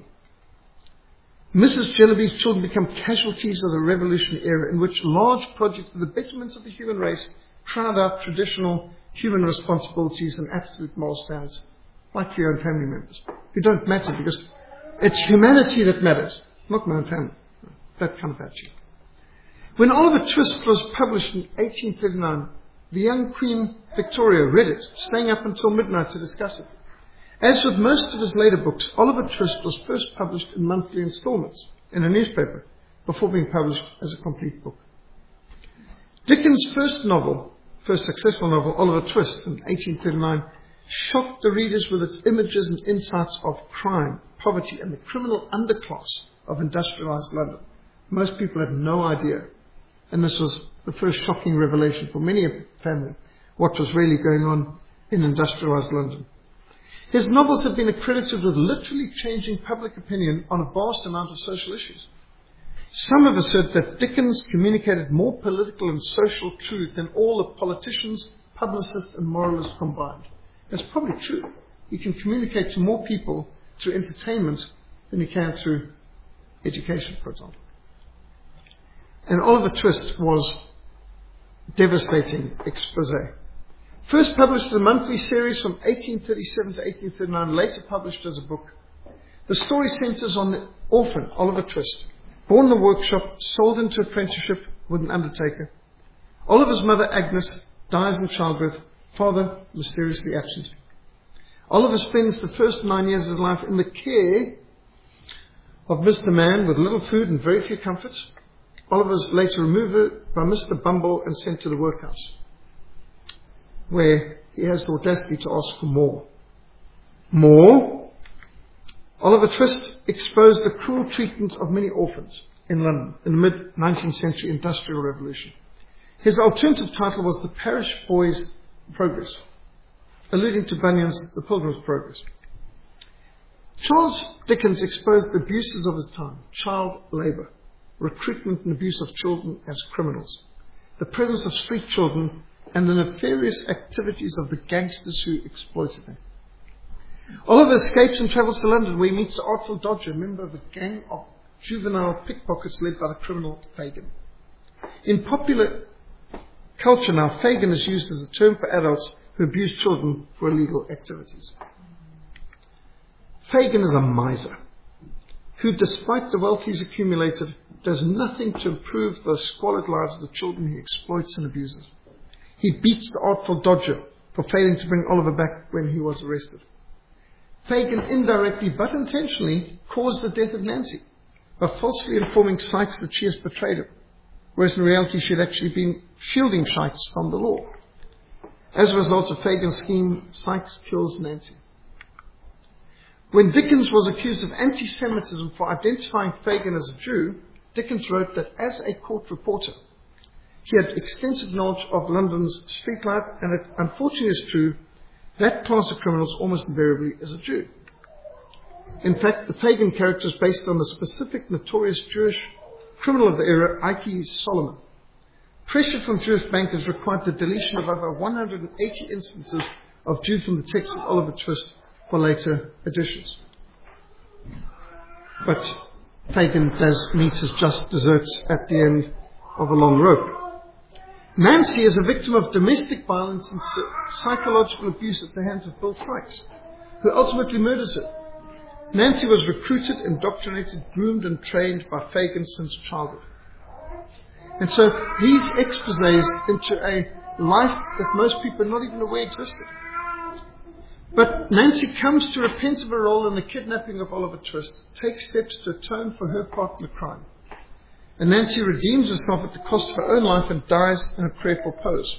Mrs. Jellyby's children become casualties of the revolutionary era in which large projects for the betterment of the human race crowd out traditional human responsibilities and absolute moral standards, like your own family members, who don't matter because it's humanity that matters, not my own family. That kind of attitude. When Oliver Twist was published in 1839, the young Queen Victoria read it, staying up until midnight to discuss it. As with most of his later books, Oliver Twist was first published in monthly installments in a newspaper before being published as a complete book. Dickens' first successful novel, Oliver Twist, in 1839, shocked the readers with its images and insights of crime, poverty, and the criminal underclass of industrialized London. Most people had no idea, and this was the first shocking revelation for many a family, what was really going on in industrialized London. His novels have been accredited with literally changing public opinion on a vast amount of social issues. Some have asserted that Dickens communicated more political and social truth than all the politicians, publicists, and moralists combined. That's probably true. You can communicate to more people through entertainment than you can through education, for example. And Oliver Twist was devastating expose. First published as a monthly series from 1837 to 1839, later published as a book. The story centers on the orphan, Oliver Twist, born in a workshop, sold into apprenticeship with an undertaker. Oliver's mother, Agnes, dies in childbirth, father mysteriously absent. Oliver spends the first 9 years of his life in the care of Mr. Man with little food and very few comforts. Oliver is later removed by Mr. Bumble and sent to the workhouse, where he has the audacity to ask for more. More? Oliver Twist exposed the cruel treatment of many orphans in London in the mid-19th century industrial revolution. His alternative title was The Parish Boy's Progress, alluding to Bunyan's The Pilgrim's Progress. Charles Dickens exposed the abuses of his time, child labour, recruitment and abuse of children as criminals, the presence of street children, and the nefarious activities of the gangsters who exploited them. Oliver escapes and travels to London, where he meets the Artful Dodger, a member of a gang of juvenile pickpockets led by the criminal Fagin. In popular culture now, Fagin is used as a term for adults who abuse children for illegal activities. Fagin is a miser who, despite the wealth he's accumulated, does nothing to improve the squalid lives of the children he exploits and abuses. He beats the Artful Dodger for failing to bring Oliver back when he was arrested. Fagin indirectly but intentionally caused the death of Nancy by falsely informing Sykes that she has betrayed him, whereas in reality she had actually been shielding Sykes from the law. As a result of Fagin's scheme, Sykes kills Nancy. When Dickens was accused of anti-Semitism for identifying Fagin as a Jew, Dickens wrote that as a court reporter, he had extensive knowledge of London's street life, and it unfortunately is true that class of criminals almost invariably is a Jew. In fact, the Fagin character is based on the specific notorious Jewish criminal of the era, Ike Solomon. Pressure from Jewish bankers required the deletion of over 180 instances of Jews from the text of Oliver Twist for later editions. But Fagin does meet his just desserts at the end of a long rope. Nancy is a victim of domestic violence and psychological abuse at the hands of Bill Sykes, who ultimately murders her. Nancy was recruited, indoctrinated, groomed and trained by Fagin since childhood. And so these exposés into a life that most people are not even aware existed. But Nancy comes to repent of her role in the kidnapping of Oliver Twist, takes steps to atone for her part in the crime. And Nancy redeems herself at the cost of her own life and dies in a prayerful pose.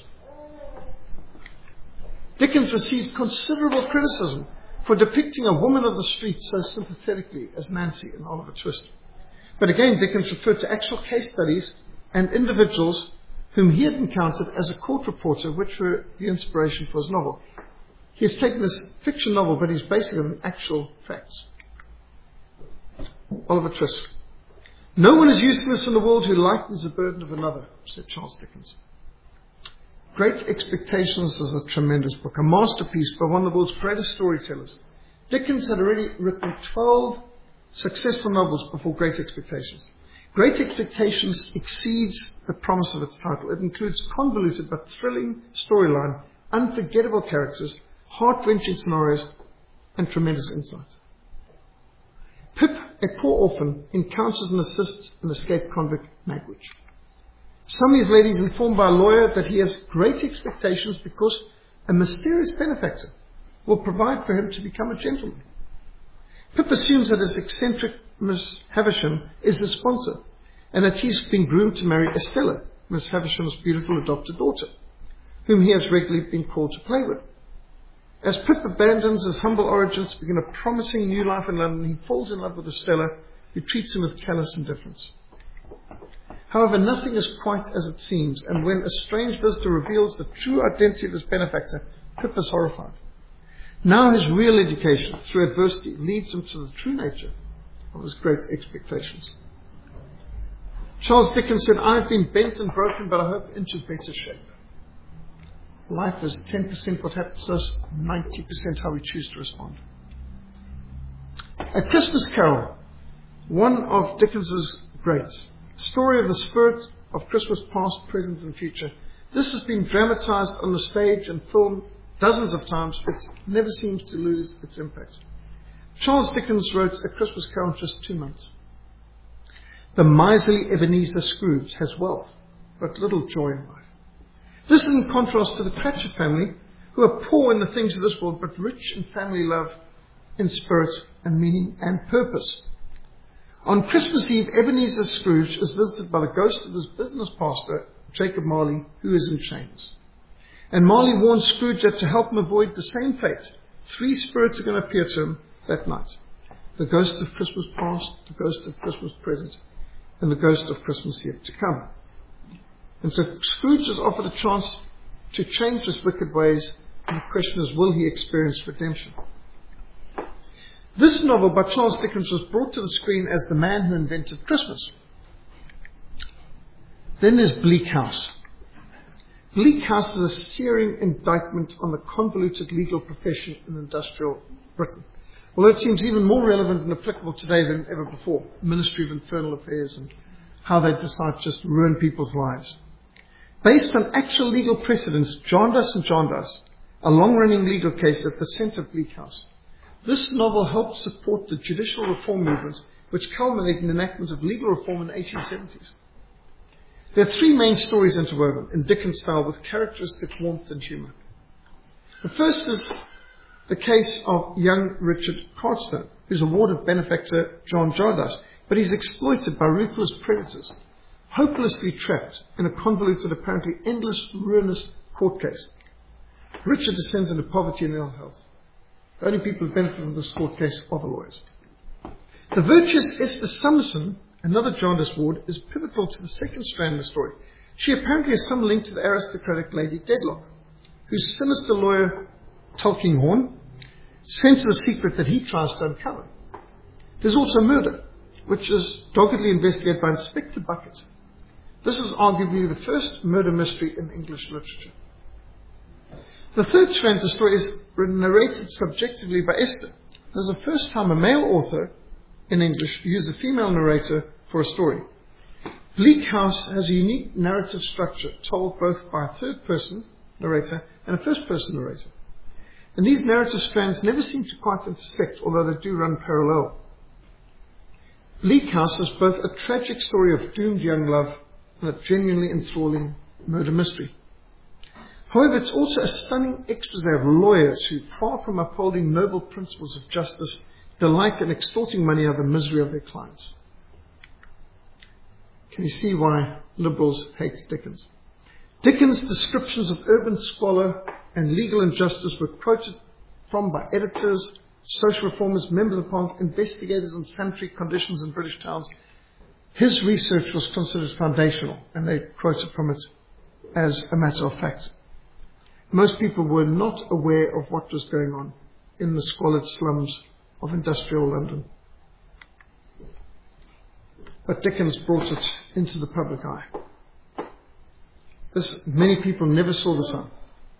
Dickens received considerable criticism for depicting a woman of the street so sympathetically as Nancy in Oliver Twist. But again, Dickens referred to actual case studies and individuals whom he had encountered as a court reporter, which were the inspiration for his novel. He has taken this fiction novel, but he's basing it on actual facts. Oliver Twist. No one is useless in the world who lightens the burden of another, said Charles Dickens. Great Expectations is a tremendous book, a masterpiece by one of the world's greatest storytellers. Dickens had already written 12 successful novels before Great Expectations. Great Expectations exceeds the promise of its title. It includes convoluted but thrilling storyline, unforgettable characters, heart-wrenching scenarios, and tremendous insight. Pip, a poor orphan, encounters and assists an escaped convict, Magwitch. Some of these ladies informed by a lawyer that he has great expectations because a mysterious benefactor will provide for him to become a gentleman. Pip assumes that his eccentric Miss Havisham is his sponsor, and that he's been groomed to marry Estella, Miss Havisham's beautiful adopted daughter, whom he has regularly been called to play with. As Pip abandons his humble origins to begin a promising new life in London, he falls in love with Estella, who treats him with callous indifference. However, nothing is quite as it seems, and when a strange visitor reveals the true identity of his benefactor, Pip is horrified. Now his real education, through adversity, leads him to the true nature of his great expectations. Charles Dickens said, "I have been bent and broken, but I hope into better shape." Life is 10% what happens to us, 90% how we choose to respond. A Christmas Carol, one of Dickens's greats. Story of the spirit of Christmas past, present and future. This has been dramatized on the stage and filmed dozens of times, but it never seems to lose its impact. Charles Dickens wrote A Christmas Carol in just 2 months. The miserly Ebenezer Scrooge has wealth, but little joy in life. This is in contrast to the Cratchit family, who are poor in the things of this world, but rich in family love, in spirit and meaning and purpose. On Christmas Eve, Ebenezer Scrooge is visited by the ghost of his business pastor, Jacob Marley, who is in chains. And Marley warns Scrooge that to help him avoid the same fate, 3 spirits are going to appear to him that night. The ghost of Christmas past, the ghost of Christmas present, and the ghost of Christmas yet to come. And so Scrooge is offered a chance to change his wicked ways, and the question is, will he experience redemption? This novel by Charles Dickens was brought to the screen as The Man Who Invented Christmas. Then there's Bleak House. Bleak House is a searing indictment on the convoluted legal profession in industrial Britain. Although it seems even more relevant and applicable today than ever before. Ministry of Internal Affairs and how they decide to just ruin people's lives. Based on actual legal precedents, Jarndyce and Jarndyce, a long-running legal case at the centre of Bleak House. This novel helped support the judicial reform movement, which culminated in the enactment of legal reform in the 1870s. There are three main stories interwoven in Dickens style with characteristic warmth and humour. The first is the case of young Richard Cartstone, who's a warded benefactor John Jarndyce, but he's exploited by ruthless predators, hopelessly trapped in a convoluted, apparently endless, ruinous court case. Richard descends into poverty and ill health. The only people who benefit from this court case are the lawyers. The virtuous Esther Summerson, another Jarndyce ward, is pivotal to the second strand of the story. She apparently has some link to the aristocratic Lady Dedlock, whose sinister lawyer, Tulkinghorn, senses a secret that he tries to uncover. There's also murder, which is doggedly investigated by Inspector Bucket. This is arguably the first murder mystery in English literature. The third strand of the story is narrated subjectively by Esther. This is the first time a male author in English used a female narrator for a story. Bleak House has a unique narrative structure told both by a third-person narrator and a first-person narrator. And these narrative strands never seem to quite intersect, although they do run parallel. Bleak House is both a tragic story of doomed young love and a genuinely enthralling murder mystery. However, it's also a stunning expose of lawyers who, far from upholding noble principles of justice, delight in extorting money out of the misery of their clients. Can you see why liberals hate Dickens? Dickens' descriptions of urban squalor and legal injustice were quoted from by editors, social reformers, members of parliament, investigators on sanitary conditions in British towns. His research was considered foundational, and they quoted from it as a matter of fact. Most people were not aware of what was going on in the squalid slums of industrial London. But Dickens brought it into the public eye. Many people never saw the sun.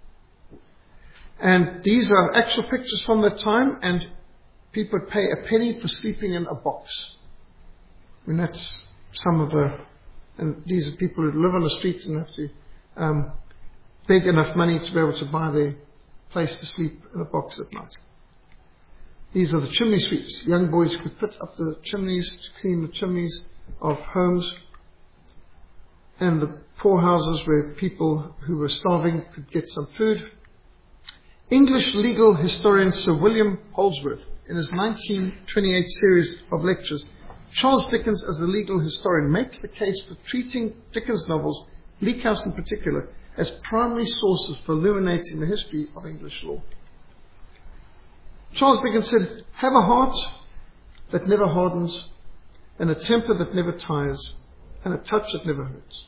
And these are actual pictures from that time, and people would pay a penny for sleeping in a box. I mean, that's some of and these are people who live on the streets and have to beg enough money to be able to buy their place to sleep in a box at night. These are the chimney sweeps. Young boys could put up the chimneys to clean the chimneys of homes, and the poorhouses where people who were starving could get some food. English legal historian Sir William Holdsworth, in his 1928 series of lectures, Charles Dickens as a legal historian makes the case for treating Dickens' novels, Bleak House in particular, as primary sources for illuminating the history of English law. Charles Dickens said, "Have a heart that never hardens, and a temper that never tires, and a touch that never hurts."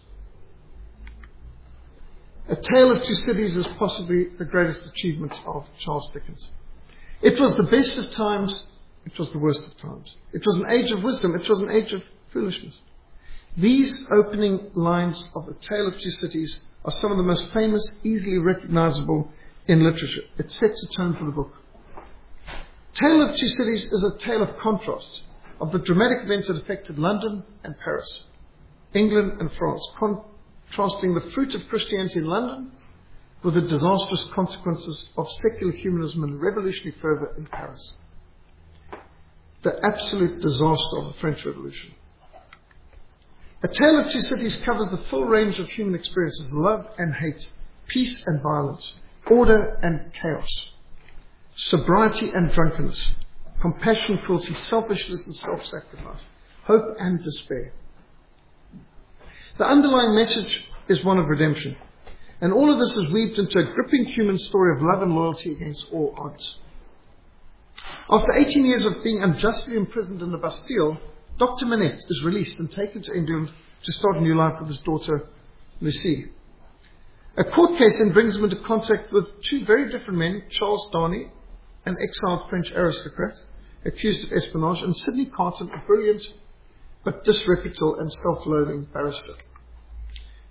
A Tale of Two Cities is possibly the greatest achievement of Charles Dickens. It was the best of times, it was the worst of times. It was an age of wisdom, it was an age of foolishness. These opening lines of A Tale of Two Cities are some of the most famous, easily recognizable in literature. It sets a tone for the book. Tale of Two Cities is a tale of contrast, of the dramatic events that affected London and Paris, England and France, contrasting the fruit of Christianity in London with the disastrous consequences of secular humanism and revolutionary fervour in Paris. The absolute disaster of the French Revolution. A Tale of Two Cities covers the full range of human experiences, love and hate, peace and violence, order and chaos, sobriety and drunkenness, compassion, cruelty, selfishness and self-sacrifice, hope and despair. The underlying message is one of redemption, and all of this is weaved into a gripping human story of love and loyalty against all odds. After 18 years of being unjustly imprisoned in the Bastille, Dr. Manette is released and taken to England to start a new life with his daughter, Lucie. A court case then brings him into contact with two very different men, Charles Darnay, an exiled French aristocrat accused of espionage, and Sidney Carton, a brilliant but disreputable and self-loathing barrister.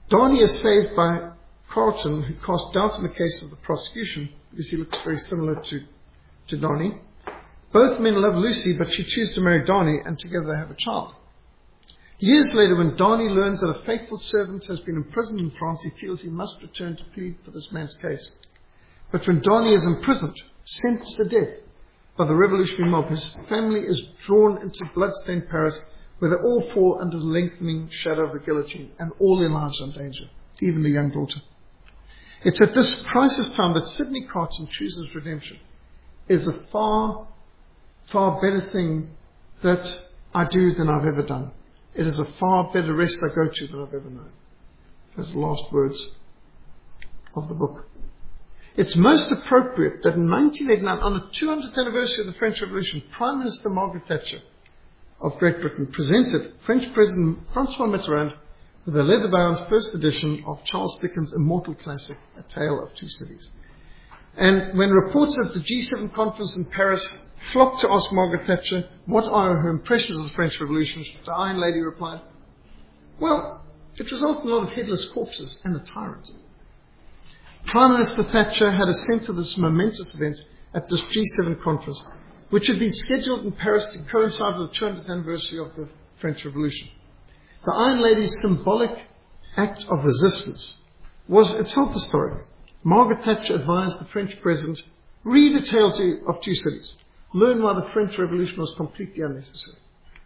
Darnay is saved by Carlton, who cast doubt in the case of the prosecution, because he looks very similar to Darnay. Both men love Lucy, but she chooses to marry Darnay, and together they have a child. Years later, when Darnay learns that a faithful servant has been imprisoned in France, he feels he must return to plead for this man's case. But when Darnay is imprisoned, sentenced to death by the revolutionary mob, his family is drawn into blood-stained Paris, where they all fall under the lengthening shadow of the guillotine, and all their lives are in danger, even the young daughter. It's at this crisis time that Sidney Carton chooses redemption. It is a far, far better thing that I do than I've ever done. It is a far better rest I go to than I've ever known. Those are the last words of the book. It's most appropriate that in 1989, on the 200th anniversary of the French Revolution, Prime Minister Margaret Thatcher of Great Britain presented French President Francois Mitterrand with a leather-bound first edition of Charles Dickens' immortal classic, A Tale of Two Cities. And when reports at the G7 conference in Paris flocked to ask Margaret Thatcher what are her impressions of the French Revolution, the Iron Lady replied, well, it resulted in a lot of headless corpses and a tyrant. Prime Minister Thatcher had assent to this momentous event at this G7 conference, which had been scheduled in Paris to coincide with the 200th anniversary of the French Revolution. The Iron Lady's symbolic act of resistance was itself historic. Margaret Thatcher advised the French president, read A Tale of Two Cities. Learn why the French Revolution was completely unnecessary.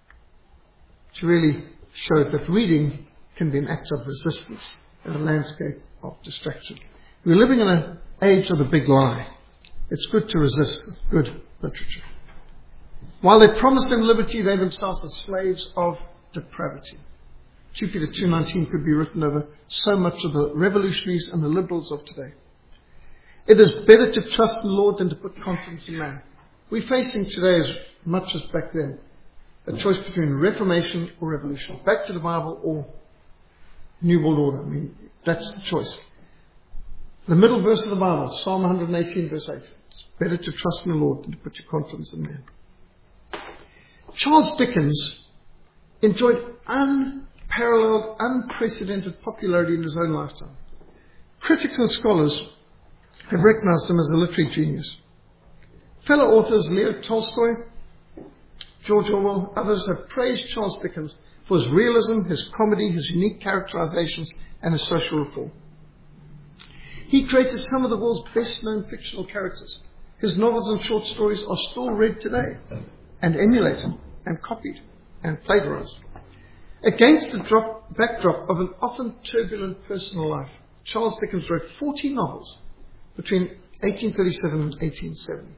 She really showed that reading can be an act of resistance in a landscape of distraction. We're living in an age of the big lie. It's good to resist with good literature. While they promised them liberty, they themselves are slaves of depravity. 2 Peter 2:19 could be written over so much of the revolutionaries and the liberals of today. It is better to trust in the Lord than to put confidence in man. We're facing today, as much as back then, a choice between Reformation or Revolution. Back to the Bible or New World Order. I mean, that's the choice. The middle verse of the Bible, Psalm 118, verse 8. It's better to trust in the Lord than to put your confidence in man. Charles Dickens enjoyed unparalleled, unprecedented popularity in his own lifetime. Critics and scholars have recognized him as a literary genius. Fellow authors Leo Tolstoy, George Orwell, others have praised Charles Dickens for his realism, his comedy, his unique characterizations, and his social reform. He created some of the world's best-known fictional characters. His novels and short stories are still read today, and emulated, and copied, and plagiarized. Against the backdrop of an often turbulent personal life, Charles Dickens wrote 40 novels between 1837 and 1870.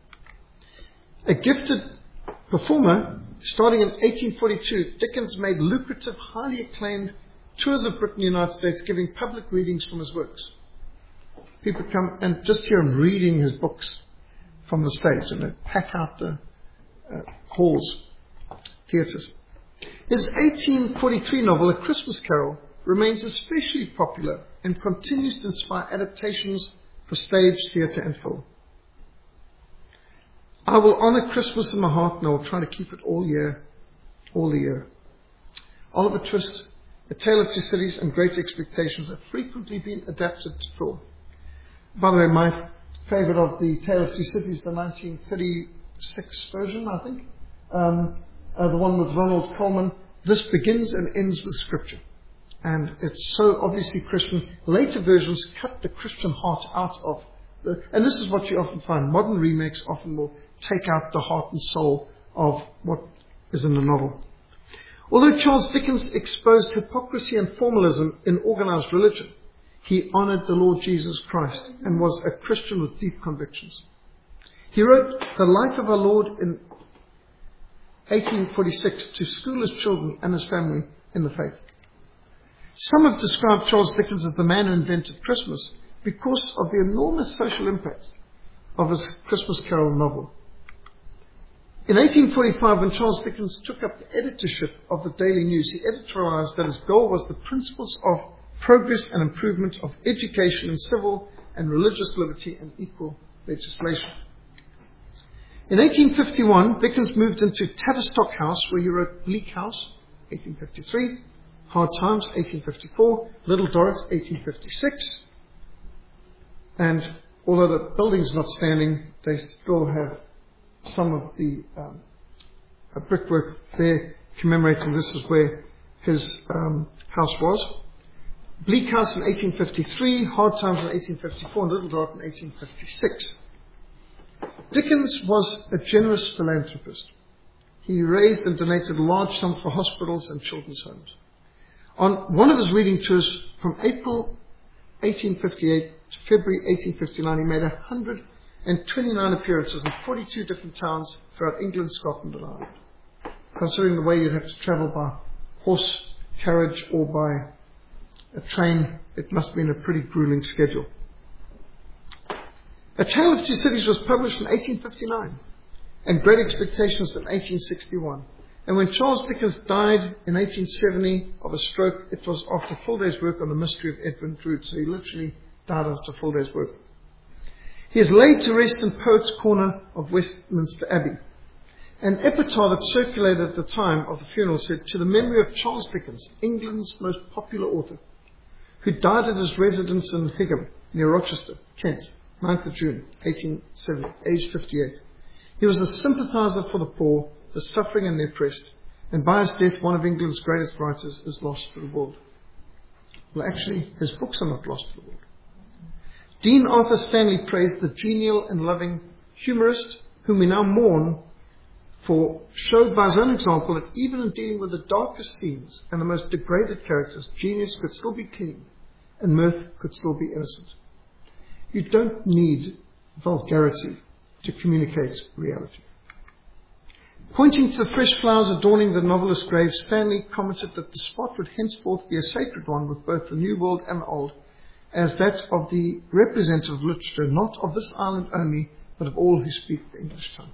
A gifted performer, starting in 1842, Dickens made lucrative, highly acclaimed tours of Britain and the United States, giving public readings from his works. People come and just hear him reading his books from the stage, and they pack out the halls, theatres. His 1843 novel, A Christmas Carol, remains especially popular and continues to inspire adaptations for stage, theatre and film. I will honour Christmas in my heart, and I will try to keep it all the year. Oliver Twist, A Tale of Two Cities and Great Expectations have frequently been adapted to film. By the way, my favourite of The Tale of Two Cities, the 1936 version, I think, the one with Ronald Colman. This begins and ends with Scripture. And it's so obviously Christian. Later versions cut the Christian heart out of and this is what you often find. Modern remakes often will take out the heart and soul of what is in the novel. Although Charles Dickens exposed hypocrisy and formalism in organized religion, he honored the Lord Jesus Christ and was a Christian with deep convictions. He wrote The Life of our Lord in 1846 to school his children and his family in the faith. Some have described Charles Dickens as the man who invented Christmas because of the enormous social impact of his Christmas Carol novel. In 1845, when Charles Dickens took up the editorship of the Daily News, he editorialized that his goal was the principles of progress and improvement of education and civil and religious liberty and equal legislation. In 1851, Dickens moved into Tavistock House, where he wrote Bleak House, 1853, Hard Times, 1854. Little Dorrit, 1856. And although the building's not standing, they still have some of the brickwork there commemorating this is where his house was. Bleak House in 1853, Hard Times in 1854, and Little Dorrit in 1856. Dickens was a generous philanthropist. He raised and donated large sums for hospitals and children's homes. On one of his reading tours from April 1858 to February 1859, he made 129 appearances in 42 different towns throughout England, Scotland, and Ireland. Considering the way you'd have to travel by horse carriage or by a train, it must have been a pretty grueling schedule. A Tale of Two Cities was published in 1859 and Great Expectations in 1861. And when Charles Dickens died in 1870 of a stroke, it was after a full day's work on The Mystery of Edwin Drood. So he literally died after a full day's work. He is laid to rest in Poets' Corner of Westminster Abbey. An epitaph that circulated at the time of the funeral said, "To the memory of Charles Dickens, England's most popular author, who died at his residence in Higham, near Rochester, Kent, 9th of June, 1870, aged 58. He was a sympathizer for the poor, the suffering and the oppressed, and by his death, one of England's greatest writers is lost to the world." Well, actually, his books are not lost to the world. Dean Arthur Stanley praised the genial and loving humorist, whom we now mourn, for showed by his own example that even in dealing with the darkest scenes and the most degraded characters, genius could still be clean and mirth could still be innocent. You don't need vulgarity to communicate reality. Pointing to the fresh flowers adorning the novelist's grave, Stanley commented that the spot would henceforth be a sacred one with both the New World and the Old, as that of the representative of literature, not of this island only, but of all who speak the English tongue.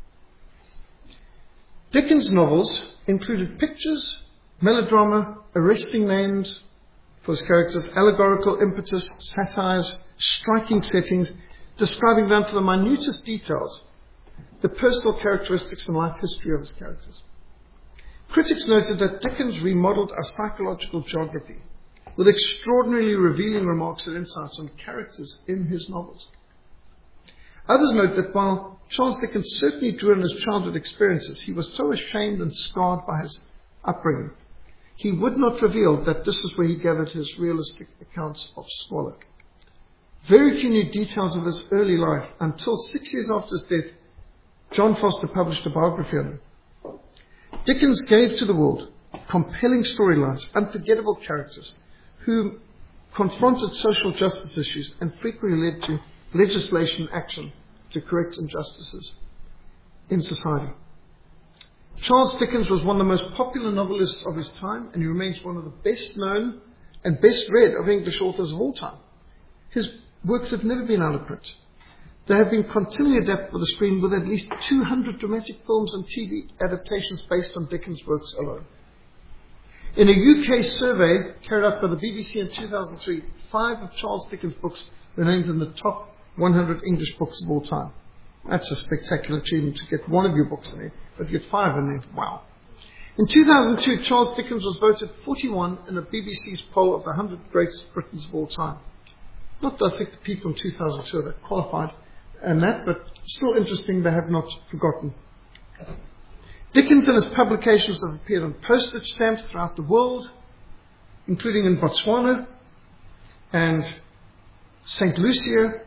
Dickens' novels included pictures, melodrama, arresting names for his characters, allegorical impetus, satires, striking settings, describing down to the minutest details the personal characteristics and life history of his characters. Critics noted that Dickens remodeled our psychological geography with extraordinarily revealing remarks and insights on characters in his novels. Others note that while Charles Dickens certainly drew on his childhood experiences, he was so ashamed and scarred by his upbringing, he would not reveal that this is where he gathered his realistic accounts of squalor. Very few knew details of his early life until 6 years after his death. John Foster published a biography on him. Dickens gave to the world compelling storylines, unforgettable characters who confronted social justice issues and frequently led to legislation and action to correct injustices in society. Charles Dickens was one of the most popular novelists of his time, and he remains one of the best known and best read of English authors of all time. His works have never been out of print. They have been continually adapted for the screen, with at least 200 dramatic films and TV adaptations based on Dickens' works alone. In a UK survey carried out by the BBC in 2003, 5 of Charles Dickens' books were named in the top 100 English books of all time. That's a spectacular achievement to get one of your books in there, but to get 5 in there, wow. In 2002, Charles Dickens was voted 41 in the BBC's poll of the 100 greatest Britons of all time. Not that I think the people in 2002 are qualified and that, but still interesting, they have not forgotten. Dickens and his publications have appeared on postage stamps throughout the world, including in Botswana and St. Lucia,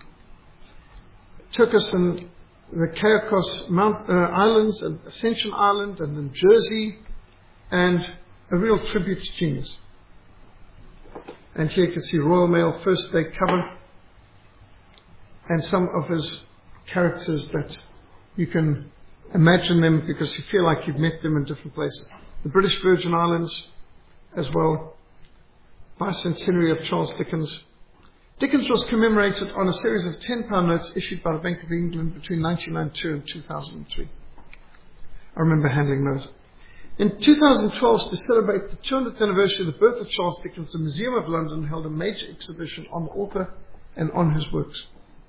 Turkos and the Caicos Islands and Ascension Island and in Jersey, and a real tribute to genius. And here you can see Royal Mail first day cover and some of his characters that you can imagine them because you feel like you've met them in different places. The British Virgin Islands as well, bicentenary of Charles Dickens. Dickens was commemorated on a series of £10 notes issued by the Bank of England between 1992 and 2003. I remember handling those. In 2012, to celebrate the 200th anniversary of the birth of Charles Dickens, the Museum of London held a major exhibition on the author and on his works.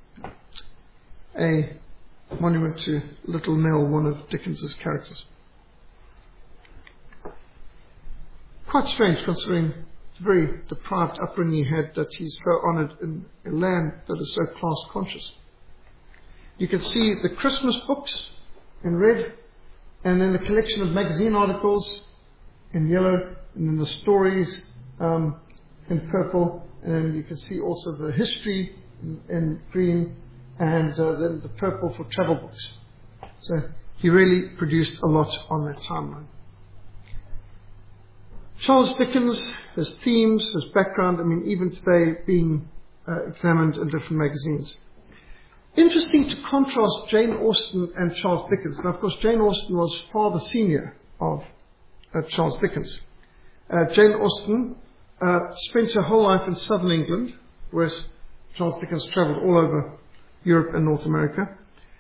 A monument to Little Nell, one of Dickens's characters. quite strange considering the very deprived upbringing he had, that he's so honoured in a land that is so class conscious. You can see the Christmas books in red, and then the collection of magazine articles in yellow, and then the stories in purple, and then you can see also the history in green, and then the purple for travel books. So he really produced a lot on that timeline. Charles Dickens, his themes, his background, even today being examined in different magazines. Interesting to contrast Jane Austen and Charles Dickens. Now, of course, Jane Austen was far the senior of Charles Dickens. Jane Austen spent her whole life in southern England, whereas Charles Dickens travelled all over Europe and North America.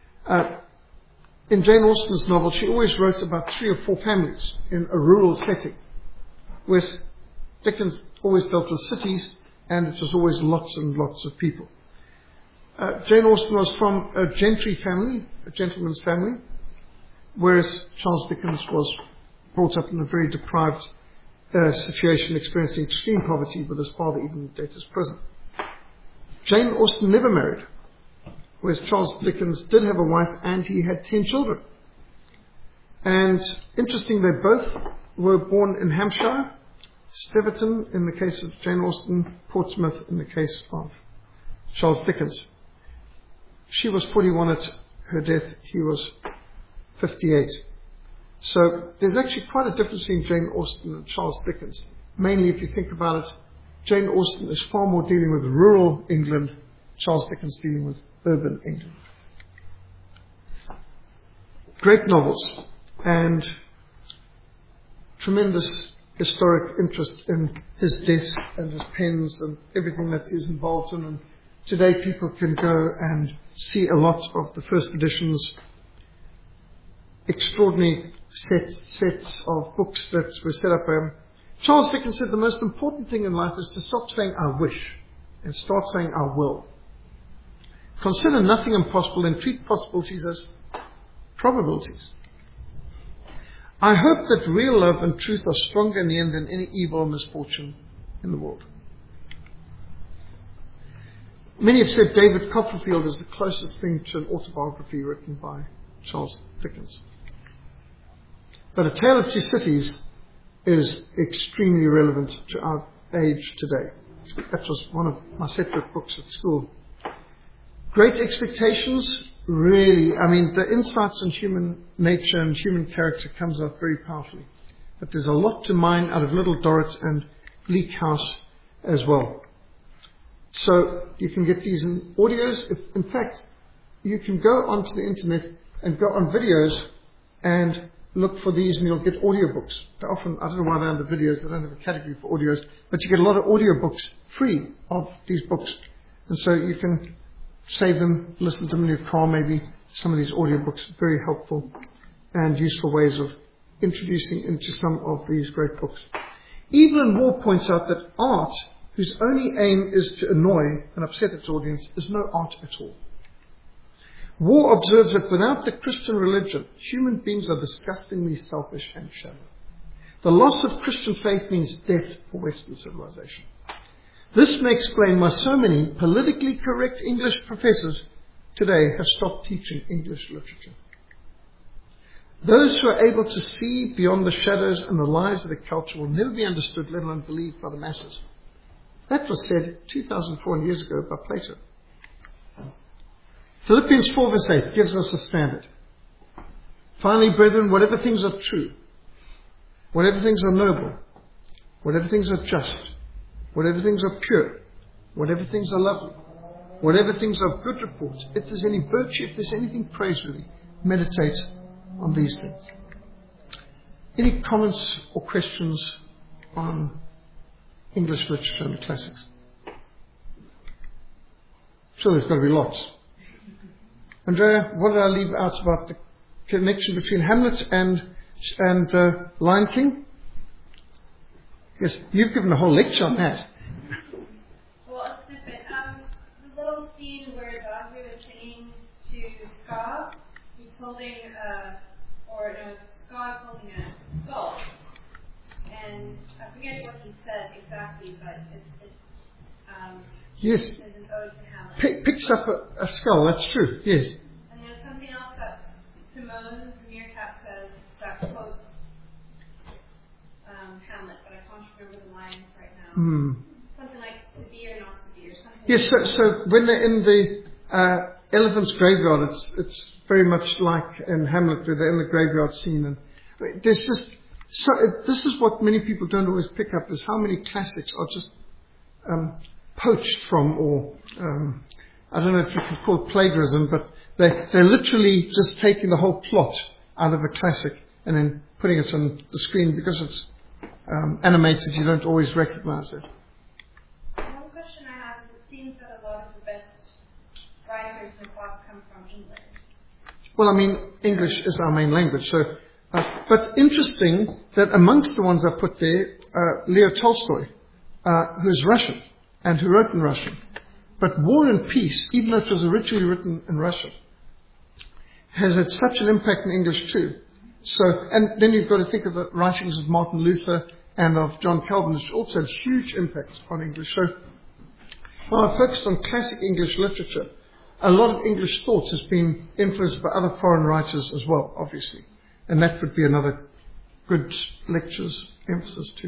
In Jane Austen's novel, she always wrote about 3 or 4 families in a rural setting, whereas Dickens always dealt with cities, and it was always lots and lots of people. Jane Austen was from a gentry family, a gentleman's family, whereas Charles Dickens was brought up in a very deprived situation, experiencing extreme poverty with his father even in debtor's prison. Jane Austen never married, whereas Charles Dickens did have a wife and he had 10 children. And interesting, they both were born in Hampshire, Steventon in the case of Jane Austen, Portsmouth in the case of Charles Dickens. She was 41 at her death, he was 58. So there's actually quite a difference between Jane Austen and Charles Dickens. Mainly, if you think about it, Jane Austen is far more dealing with rural England, Charles Dickens dealing with urban England. Great novels and tremendous historic interest in his desk and his pens and everything that he's involved in. And today people can go and see a lot of the first editions, extraordinary sets of books that were set up. Charles Dickens said the most important thing in life is to stop saying I wish and start saying I will. Consider nothing impossible and treat possibilities as probabilities. I hope that real love and truth are stronger in the end than any evil or misfortune in the world. Many have said David Copperfield is the closest thing to an autobiography written by Charles Dickens. But A Tale of Two Cities is extremely relevant to our age today. That was one of my separate books at school. Great Expectations, really, the insights in human nature and human character comes out very powerfully. But there's a lot to mine out of Little Dorrit and Bleak House as well. So you can get these in audios. In fact, you can go onto the internet and go on videos and look for these and you'll get audiobooks. They're often, I don't know why they're under videos, they don't have a category for audios, but you get a lot of audiobooks free of these books. And so you can save them, listen to them in your car maybe. Some of these audiobooks are very helpful and useful ways of introducing into some of these great books. Evelyn Waugh points out that art, whose only aim is to annoy and upset its audience, is no art at all. Waugh observes that without the Christian religion, human beings are disgustingly selfish and shallow. The loss of Christian faith means death for Western civilization. This may explain why so many politically correct English professors today have stopped teaching English literature. Those who are able to see beyond the shadows and the lies of the culture will never be understood, let alone believed by the masses. That was said 2,400 years ago by Plato. Philippians 4 verse 8 gives us a standard. Finally, brethren, whatever things are true, whatever things are noble, whatever things are just, whatever things are pure, whatever things are lovely, whatever things are of good report, if there's any virtue, if there's anything praiseworthy, meditate on these things. Any comments or questions on English literature and the classics? Sure, there's got to be lots. Andrea, what did I leave out about the connection between Hamlet and Lion King? Yes, you've given a whole lecture on that. Well, a snippet. The little scene where Dogby was singing to Scar, who's holding Scar is holding a skull. And and I forget what he said exactly, but it's Yes. is an ode to Hamlet. Picks up a skull, that's true, yes. And there's something else that Timon, the meerkat, says that quotes Hamlet, but I can't remember the line right now. Something like to be or not to be, or something. Yes, so when they're in the elephant's graveyard, it's very much like in Hamlet, where they're in the graveyard scene, and there's just this is what many people don't always pick up, is how many classics are just poached from, or I don't know if you can call it plagiarism, but they're literally just taking the whole plot out of a classic and then putting it on the screen. Because it's animated, you don't always recognize it. One question I have is, it seems that a lot of the best writers in the past come from England. Well, I mean, English is our main language, so. But interesting that amongst the ones I put there, Leo Tolstoy, who is Russian and who wrote in Russian. But War and Peace, even though it was originally written in Russian, has had such an impact in English too. So, and then you've got to think of the writings of Martin Luther and of John Calvin, which also had huge impact on English. So, while I focused on classic English literature, a lot of English thought has been influenced by other foreign writers as well, obviously. And that would be another good lecture's emphasis too.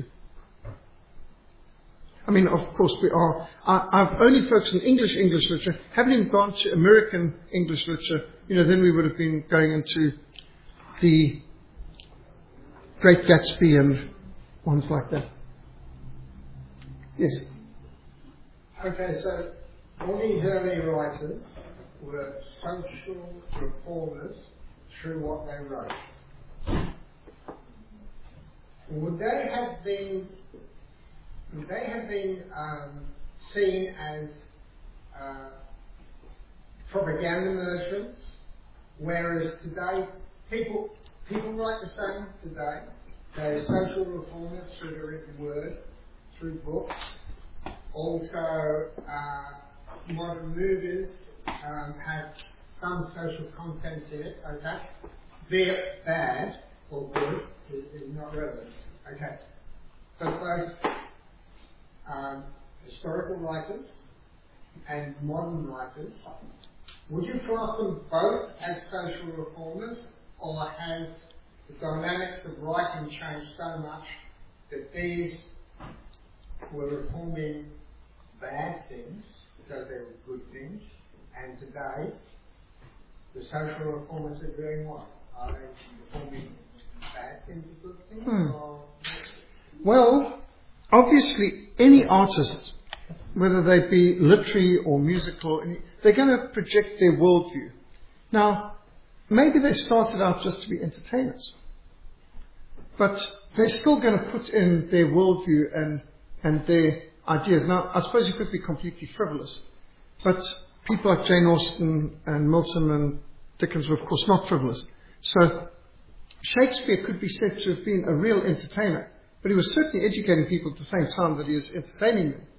I mean, of course, I've only focused on English literature. Haven't even gone to American English literature. Then we would have been going into the Great Gatsby and ones like that. Yes? Okay, so all these early writers were social reformers through what they wrote. Would they have been seen as propaganda merchants, whereas today people write the same today? They're social reformers through the written word, through books. Also, modern movies have some social content in it, okay? Be it bad or good is not relevant, okay? But both historical writers and modern writers, would you class them both as social reformers, or has the dynamics of writing changed so much that these were reforming bad things, so they were good things, and today the social reformers are doing what? Are they reforming bad things or good things? Or? Well, obviously any artist, whether they be literary or musical, they're going to project their worldview. Now, maybe they started out just to be entertainers, but they're still going to put in their worldview and their ideas. Now, I suppose you could be completely frivolous, but people like Jane Austen and Milton and Dickens were, of course, not frivolous. So Shakespeare could be said to have been a real entertainer, but he was certainly educating people at the same time that he was entertaining them.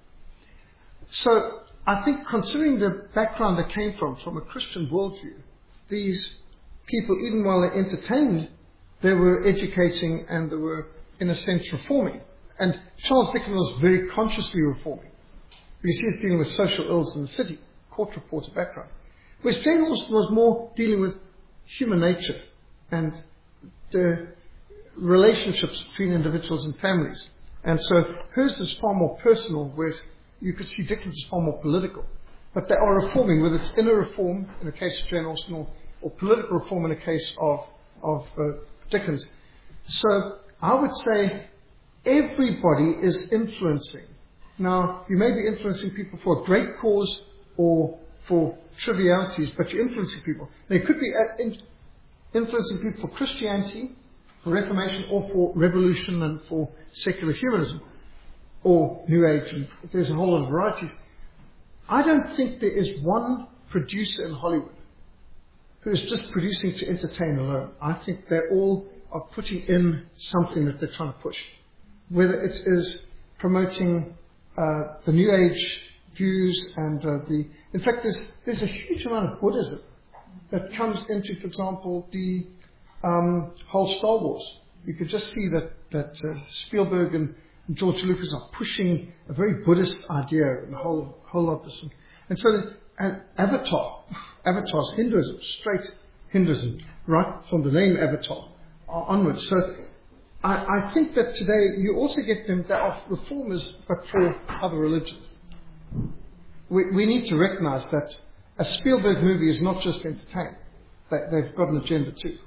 So I think, considering the background they came from a Christian worldview, these people, even while they entertained, they were educating and they were, in a sense, reforming. And Charles Dickens was very consciously reforming, because he was dealing with social ills in the city, court reporter background. Whereas Jane Austen was more dealing with human nature and the relationships between individuals and families. And so hers is far more personal, whereas you could see Dickens is far more political. But they are reforming, whether it's inner reform in the case of Jane Austen or political reform in the case of Dickens. So I would say everybody is influencing. Now, you may be influencing people for a great cause or for trivialities, but you're influencing people. They could be influencing people for Christianity, for Reformation, or for revolution and for secular humanism, or New Age, and there's a whole lot of varieties. I don't think there is one producer in Hollywood who is just producing to entertain alone. I think they all are putting in something that they're trying to push. Whether it is promoting the New Age views and in fact, there's a huge amount of Buddhism that comes into, for example, the whole Star Wars. You could just see that Spielberg and George Lucas are pushing a very Buddhist idea and a whole lot of this. And so Avatar's Hinduism, straight Hinduism, right from the name Avatar onwards. So I think that today you also get them that are reformers but for other religions. We need to recognize that a Spielberg movie is not just entertainment. They've got an agenda too.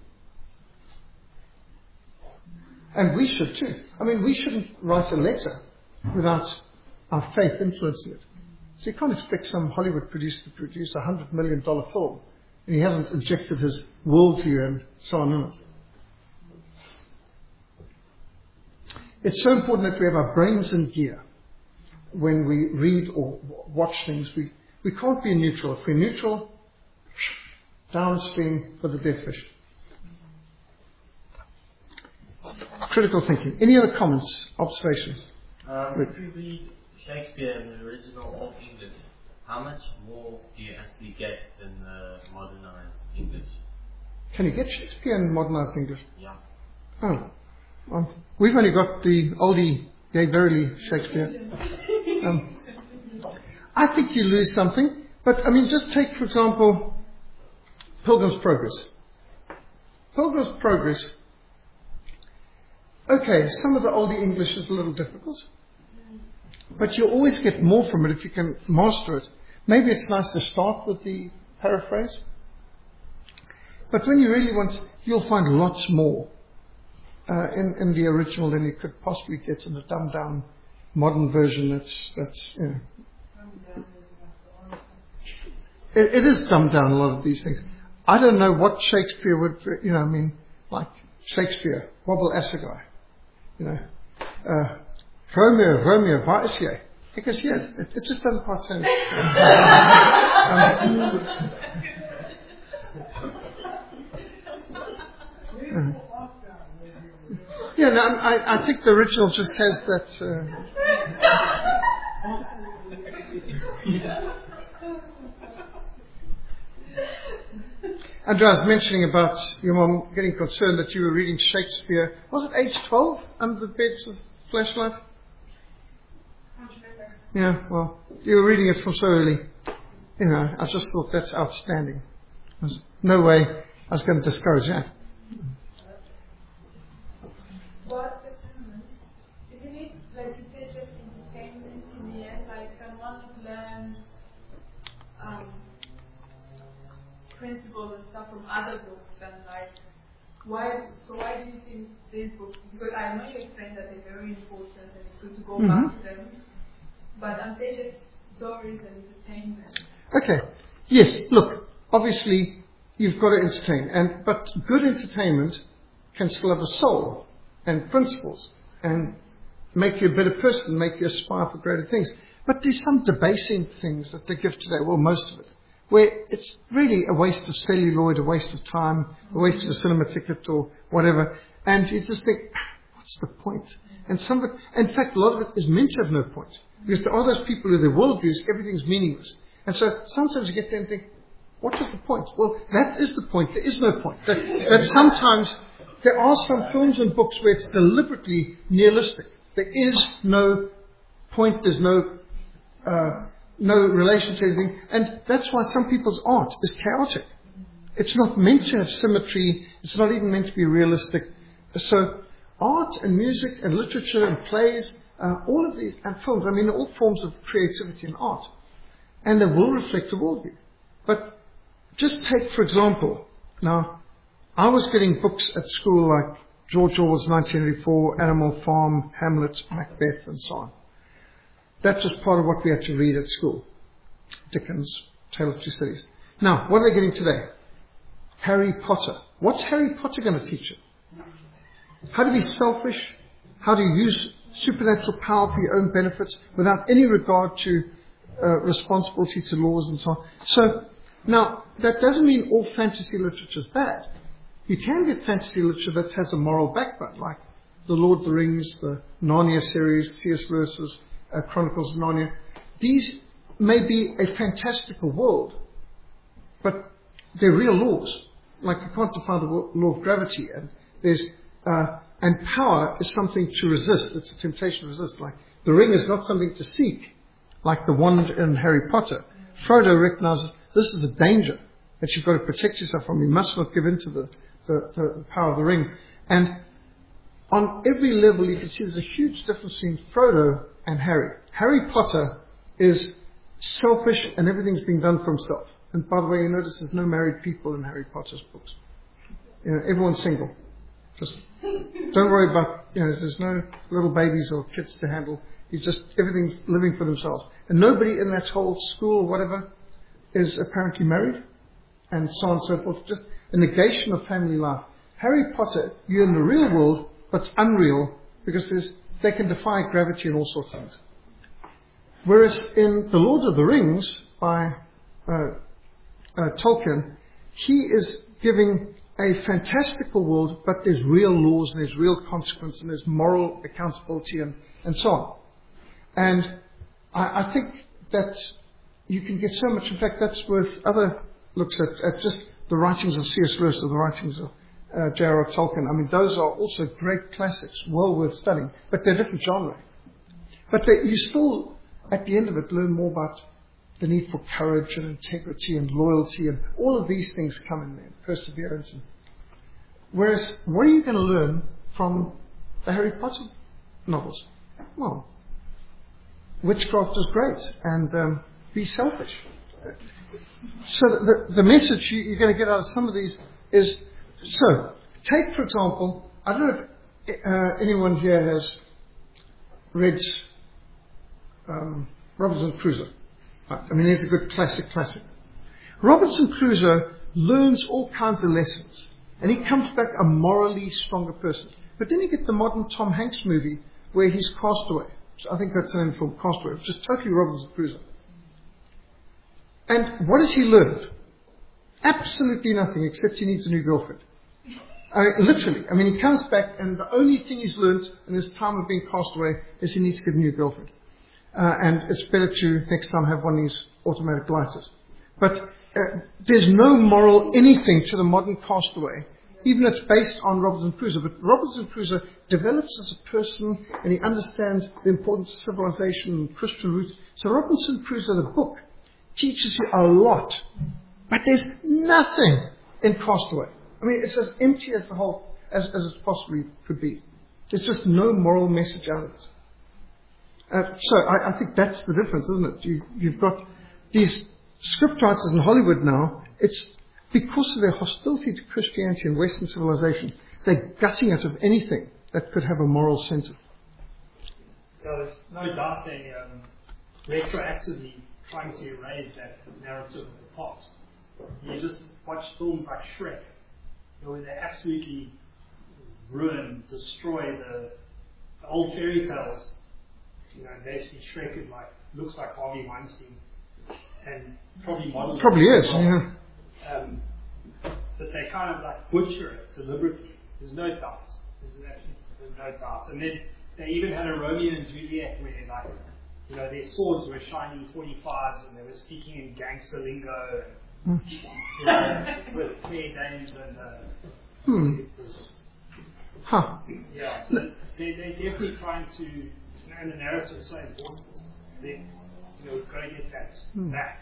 And we should too. I mean, we shouldn't write a letter without our faith influencing it. So you can't expect some Hollywood producer to produce a $100 million film and he hasn't injected his worldview and so on in it. It's so important that we have our brains in gear when we read or watch things. We can't be neutral. If we're neutral, downstream for the dead fish. Critical thinking. Any other comments, observations? If you read Shakespeare in the original Old English, how much more do you actually get than the modernized English? Can you get Shakespeare in modernized English? Yeah. Oh. Well, we've only got the oldie, yea verily Shakespeare. I think you lose something. But, I mean, just take, for example, Pilgrim's Progress. Pilgrim's Progress. Okay, some of the oldie English is a little difficult. But you always get more from it if you can master it. Maybe it's nice to start with the paraphrase. But when you really want, you'll find lots more in the original than you could possibly get in a dumbed down modern version. That's you know. It is dumbed down, a lot of these things. I don't know what Shakespeare would, like Shakespeare, Wobble Assegai, Romeo, waar is jy? Ek is hier. It just doesn't quite sound. I think the original just says that. Andrea was mentioning about your mom getting concerned that you were reading Shakespeare. Was it age 12 under the bed with flashlight? Yeah, well, you were reading it from so early. I just thought that's outstanding. There's no way I was going to discourage that. But isn't it like you said, just entertainment in the end? Like, can one learn principles and stuff from other books, and like why do you think these books, because I know you explained that they're very important and it's good to go back to them, but aren't they just stories and entertainment? Okay, yes, look, obviously you've got to entertain, but good entertainment can still have a soul and principles and make you a better person, make you aspire for greater things. But there's some debasing things that they give today, well, most of it, where it's really a waste of celluloid, a waste of time, a waste of a cinema ticket or whatever. And you just think, what's the point? And some of it, in fact, a lot of it is meant to have no point. Because there are those people who their worldviews, everything's meaningless. And so sometimes you get there and think, what is the point? Well, that is the point. There is no point. That sometimes there are some films and books where it's deliberately nihilistic. There is no point, there's no relation to anything, and that's why some people's art is chaotic. It's not meant to have symmetry, it's not even meant to be realistic. So art and music and literature and plays, all of these, and films, all forms of creativity and art, and they will reflect a worldview. But just take, for example, now, I was getting books at school like George Orwell's 1984, Animal Farm, Hamlet, Macbeth, and so on. That was part of what we had to read at school. Dickens, Tale of Two Cities. Now, what are they getting today? Harry Potter. What's Harry Potter going to teach you? How to be selfish, how to use supernatural power for your own benefits without any regard to responsibility to laws and so on. So, now, that doesn't mean all fantasy literature is bad. You can get fantasy literature that has a moral backbone, like The Lord of the Rings, the Narnia series, C.S. Lewis's Chronicles of Narnia. These may be a fantastical world, but they're real laws. Like you can't define the law of gravity, and there's And power is something to resist. It's a temptation to resist. Like the ring is not something to seek, like the wand in Harry Potter. Frodo recognizes this is a danger that you've got to protect yourself from. You must not give in to the power of the ring. And on every level, you can see there's a huge difference between Frodo and Harry. Harry Potter is selfish and everything's being done for himself. And by the way, you notice there's no married people in Harry Potter's books. Everyone's single. Just don't worry about, there's no little babies or kids to handle. Everything's living for themselves. And nobody in that whole school or whatever is apparently married, and so on and so forth. Just a negation of family life. Harry Potter, you're in the real world, but it's unreal because they can defy gravity and all sorts of things. Whereas in The Lord of the Rings by Tolkien, he is giving a fantastical world, but there's real laws and there's real consequence and there's moral accountability and so on. And I think that you can get so much. In fact, that's worth other looks at just the writings of C.S. Lewis or the writings of J.R.R. Tolkien. I mean, those are also great classics, well worth studying, but they're different genre. But you still, at the end of it, learn more about the need for courage and integrity and loyalty, and all of these things come in there, perseverance. Whereas, what are you going to learn from the Harry Potter novels? Well, witchcraft is great, and be selfish. So the message you're going to get out of some of these is, so, take for example, I don't know if anyone here has read Robinson Crusoe. I mean, there's a good classic. Robinson Crusoe learns all kinds of lessons, and he comes back a morally stronger person. But then you get the modern Tom Hanks movie where he's Castaway. So I think that's the name of the film, Castaway. It's just totally Robinson Crusoe. And what has he learned? Absolutely nothing, except he needs a new girlfriend. I mean, literally. I mean, he comes back, and the only thing he's learned in his time of being Castaway is he needs to get a new girlfriend. And it's better to next time have one of these automatic lighters. But there's no moral anything to the modern Castaway, even if it's based on Robinson Crusoe. But Robinson Crusoe develops as a person, and he understands the importance of civilization and Christian roots. So Robinson Crusoe, the book, teaches you a lot. But there's nothing in Castaway. I mean, it's as empty as the whole, as it possibly could be. There's just no moral message out of it. So I think that's the difference, isn't it? You've got these scriptwriters in Hollywood now. It's because of their hostility to Christianity and Western civilization. They're gutting it of anything that could have a moral center. Yeah, there's no doubt they're retroactively trying to erase that narrative of the past. You just watch films like Shrek, where they absolutely ruin, destroy the old fairy tales. Basically Shrek is looks like Harvey Weinstein, and probably models. Probably is, yeah. But they kind of butcher it deliberately. There's no doubt. There's no doubt. And then they even had a Romeo and Juliet where their swords were shining 45s and they were speaking in gangster lingo and with fair dames and it was, yeah. So they're definitely trying to. And the narrative is so important. Then, we've got to get that back.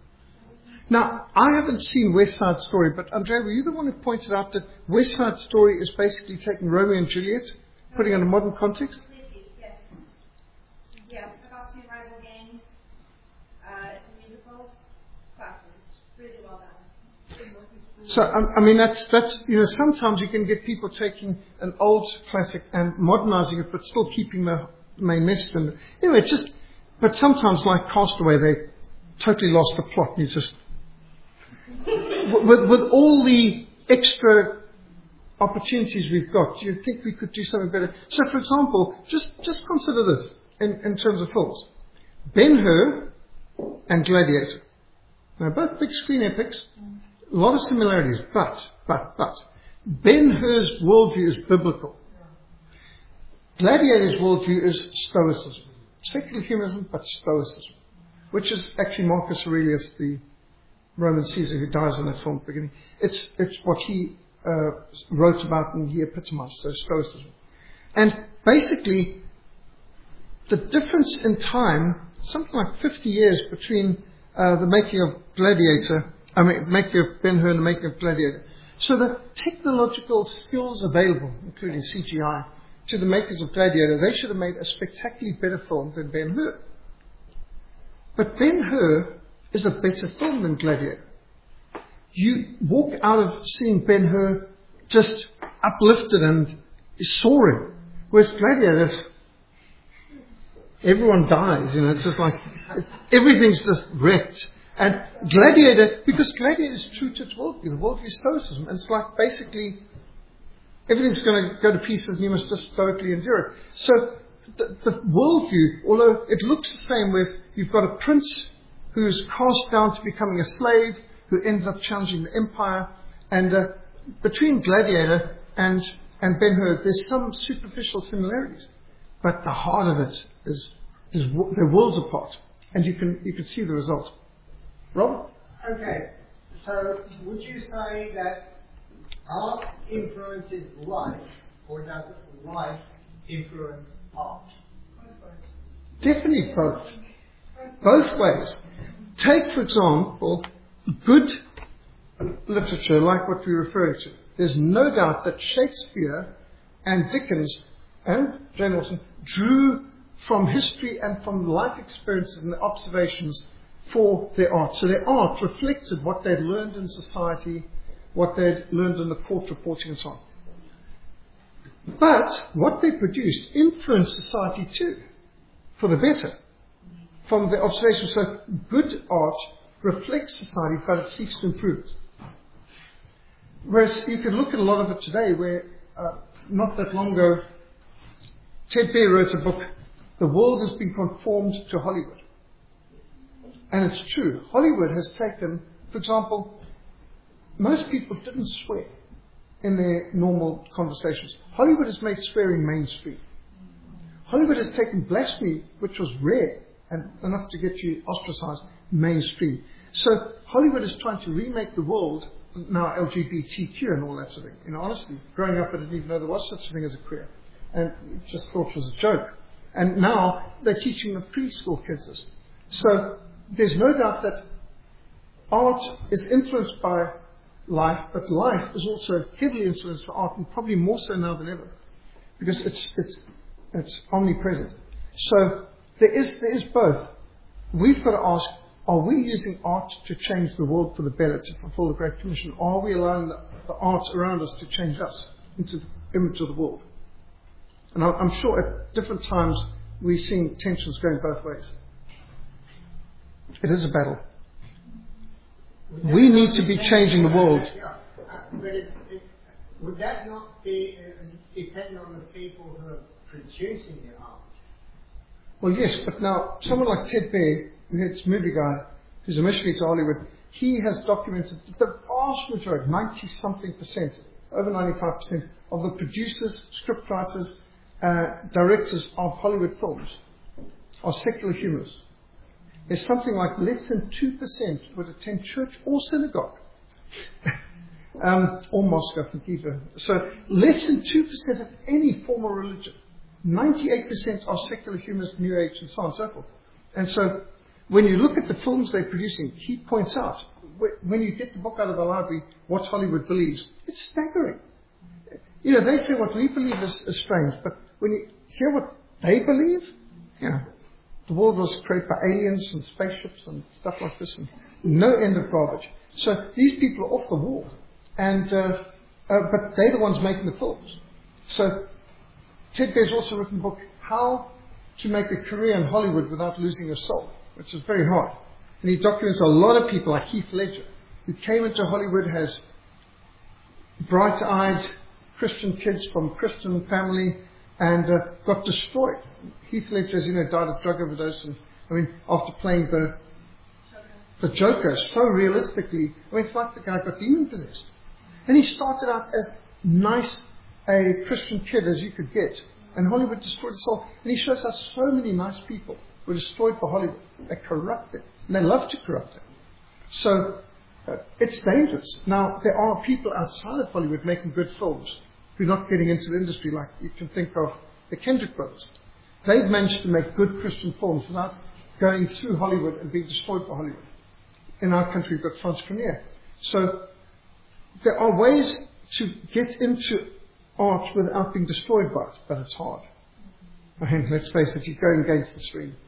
Now, I haven't seen West Side Story, but Andrea, were you the one who pointed out that West Side Story is basically taking Romeo and Juliet, putting it in a modern context? Yes. Yeah, about two rival gangs, musical, classes, really well done. So, I mean, that's sometimes you can get people taking an old classic and modernizing it, but still keeping the main message. And anyway, but sometimes, like Castaway, they totally lost the plot. You just, with all the extra opportunities we've got, do you think we could do something better? So, for example, just consider this in terms of films: Ben-Hur and Gladiator. Now, both big screen epics, a lot of similarities, but Ben-Hur's worldview is biblical. Gladiator's worldview is Stoicism. Secular humanism, but Stoicism. Which is actually Marcus Aurelius, the Roman Caesar who dies in that film at the beginning. It's what he wrote about and he epitomized, so Stoicism. And basically, the difference in time, something like 50 years between the making of making of Ben-Hur and the making of Gladiator. So the technological skills available, including CGI, to the makers of Gladiator, they should have made a spectacularly better film than Ben-Hur. But Ben-Hur is a better film than Gladiator. You walk out of seeing Ben-Hur just uplifted and soaring. Whereas Gladiator, everyone dies, it's just like, everything's just wrecked. And Gladiator, because Gladiator is true to its worldview, the worldview is Stoicism, and it's like basically, everything's going to go to pieces and you must just stoically endure it. So, the worldview, although it looks the same with, you've got a prince who's cast down to becoming a slave, who ends up challenging the empire, and between Gladiator and Ben-Hur, there's some superficial similarities, but the heart of it is they're worlds apart, and you can see the result. Rob? Okay, so would you say that art influences life, or does life influence art? Definitely both. Both ways. Take, for example, good literature like what we're referring to. There's no doubt that Shakespeare and Dickens and Jane Austen drew from history and from life experiences and observations for their art. So their art reflected what they'd learned in society, what they'd learned in the court reporting and so on. But what they produced influenced society too, for the better, from their observations. So good art reflects society, but it seeks to improve it. Whereas you could look at a lot of it today where, not that long ago, Ted Baer wrote a book, The World Has Been Conformed to Hollywood. And it's true. Hollywood has taken, for example, most people didn't swear in their normal conversations. Hollywood has made swearing mainstream. Hollywood has taken blasphemy, which was rare and enough to get you ostracized, mainstream. So Hollywood is trying to remake the world, now LGBTQ and all that sort of thing. Honestly, growing up I didn't even know there was such a thing as a queer. And just thought it was a joke. And now they're teaching the preschool kids this. So there's no doubt that art is influenced by life, but life is also heavily influenced by art, and probably more so now than ever, because it's omnipresent. So there is both. We've got to ask, are we using art to change the world for the better, to fulfill the Great Commission? Or are we allowing the art around us to change us into the image of the world? And I'm sure at different times we're seeing tensions going both ways. It is a battle. We need to be changing the world. But would that not be depend on the people who are producing the art? Well, yes, but now someone like Ted Baer, who heads Movie Guide, who's a missionary to Hollywood, he has documented the vast majority, 90-something%, over 95% of the producers, scriptwriters, directors of Hollywood films are secular humanists. There's something like less than 2% would attend church or synagogue. Or mosque, I think either. So less than 2% of any form of religion. 98% are secular humanists, New Age, and so on and so forth. And so when you look at the films they're producing, he points out, when you get the book out of the library, what Hollywood believes, it's staggering. They say what we believe is strange, but when you hear what they believe, the world was created by aliens and spaceships and stuff like this, and no end of garbage. So these people are off the wall, and but they're the ones making the films. So Ted Baer's also written a book, How to Make a Career in Hollywood Without Losing Your Soul, which is very hard. And he documents a lot of people like Heath Ledger, who came into Hollywood as bright-eyed Christian kids from a Christian family and got destroyed. Heath Ledger, as you know, died of drug overdose, and after playing the Joker so realistically, it's like the guy got demon possessed. And he started out as nice a Christian kid as you could get, and Hollywood destroyed his soul. And he shows us so many nice people were destroyed by Hollywood. They corrupted, and they love to corrupt it. So It's dangerous. Now, there are people outside of Hollywood making good films who are not getting into the industry, like you can think of the Kendrick brothers. They've managed to make good Christian films without going through Hollywood and being destroyed by Hollywood. In our country, we've got France Premiere. So there are ways to get into art without being destroyed by it, but it's hard. I mean, let's face it, you're going against the stream.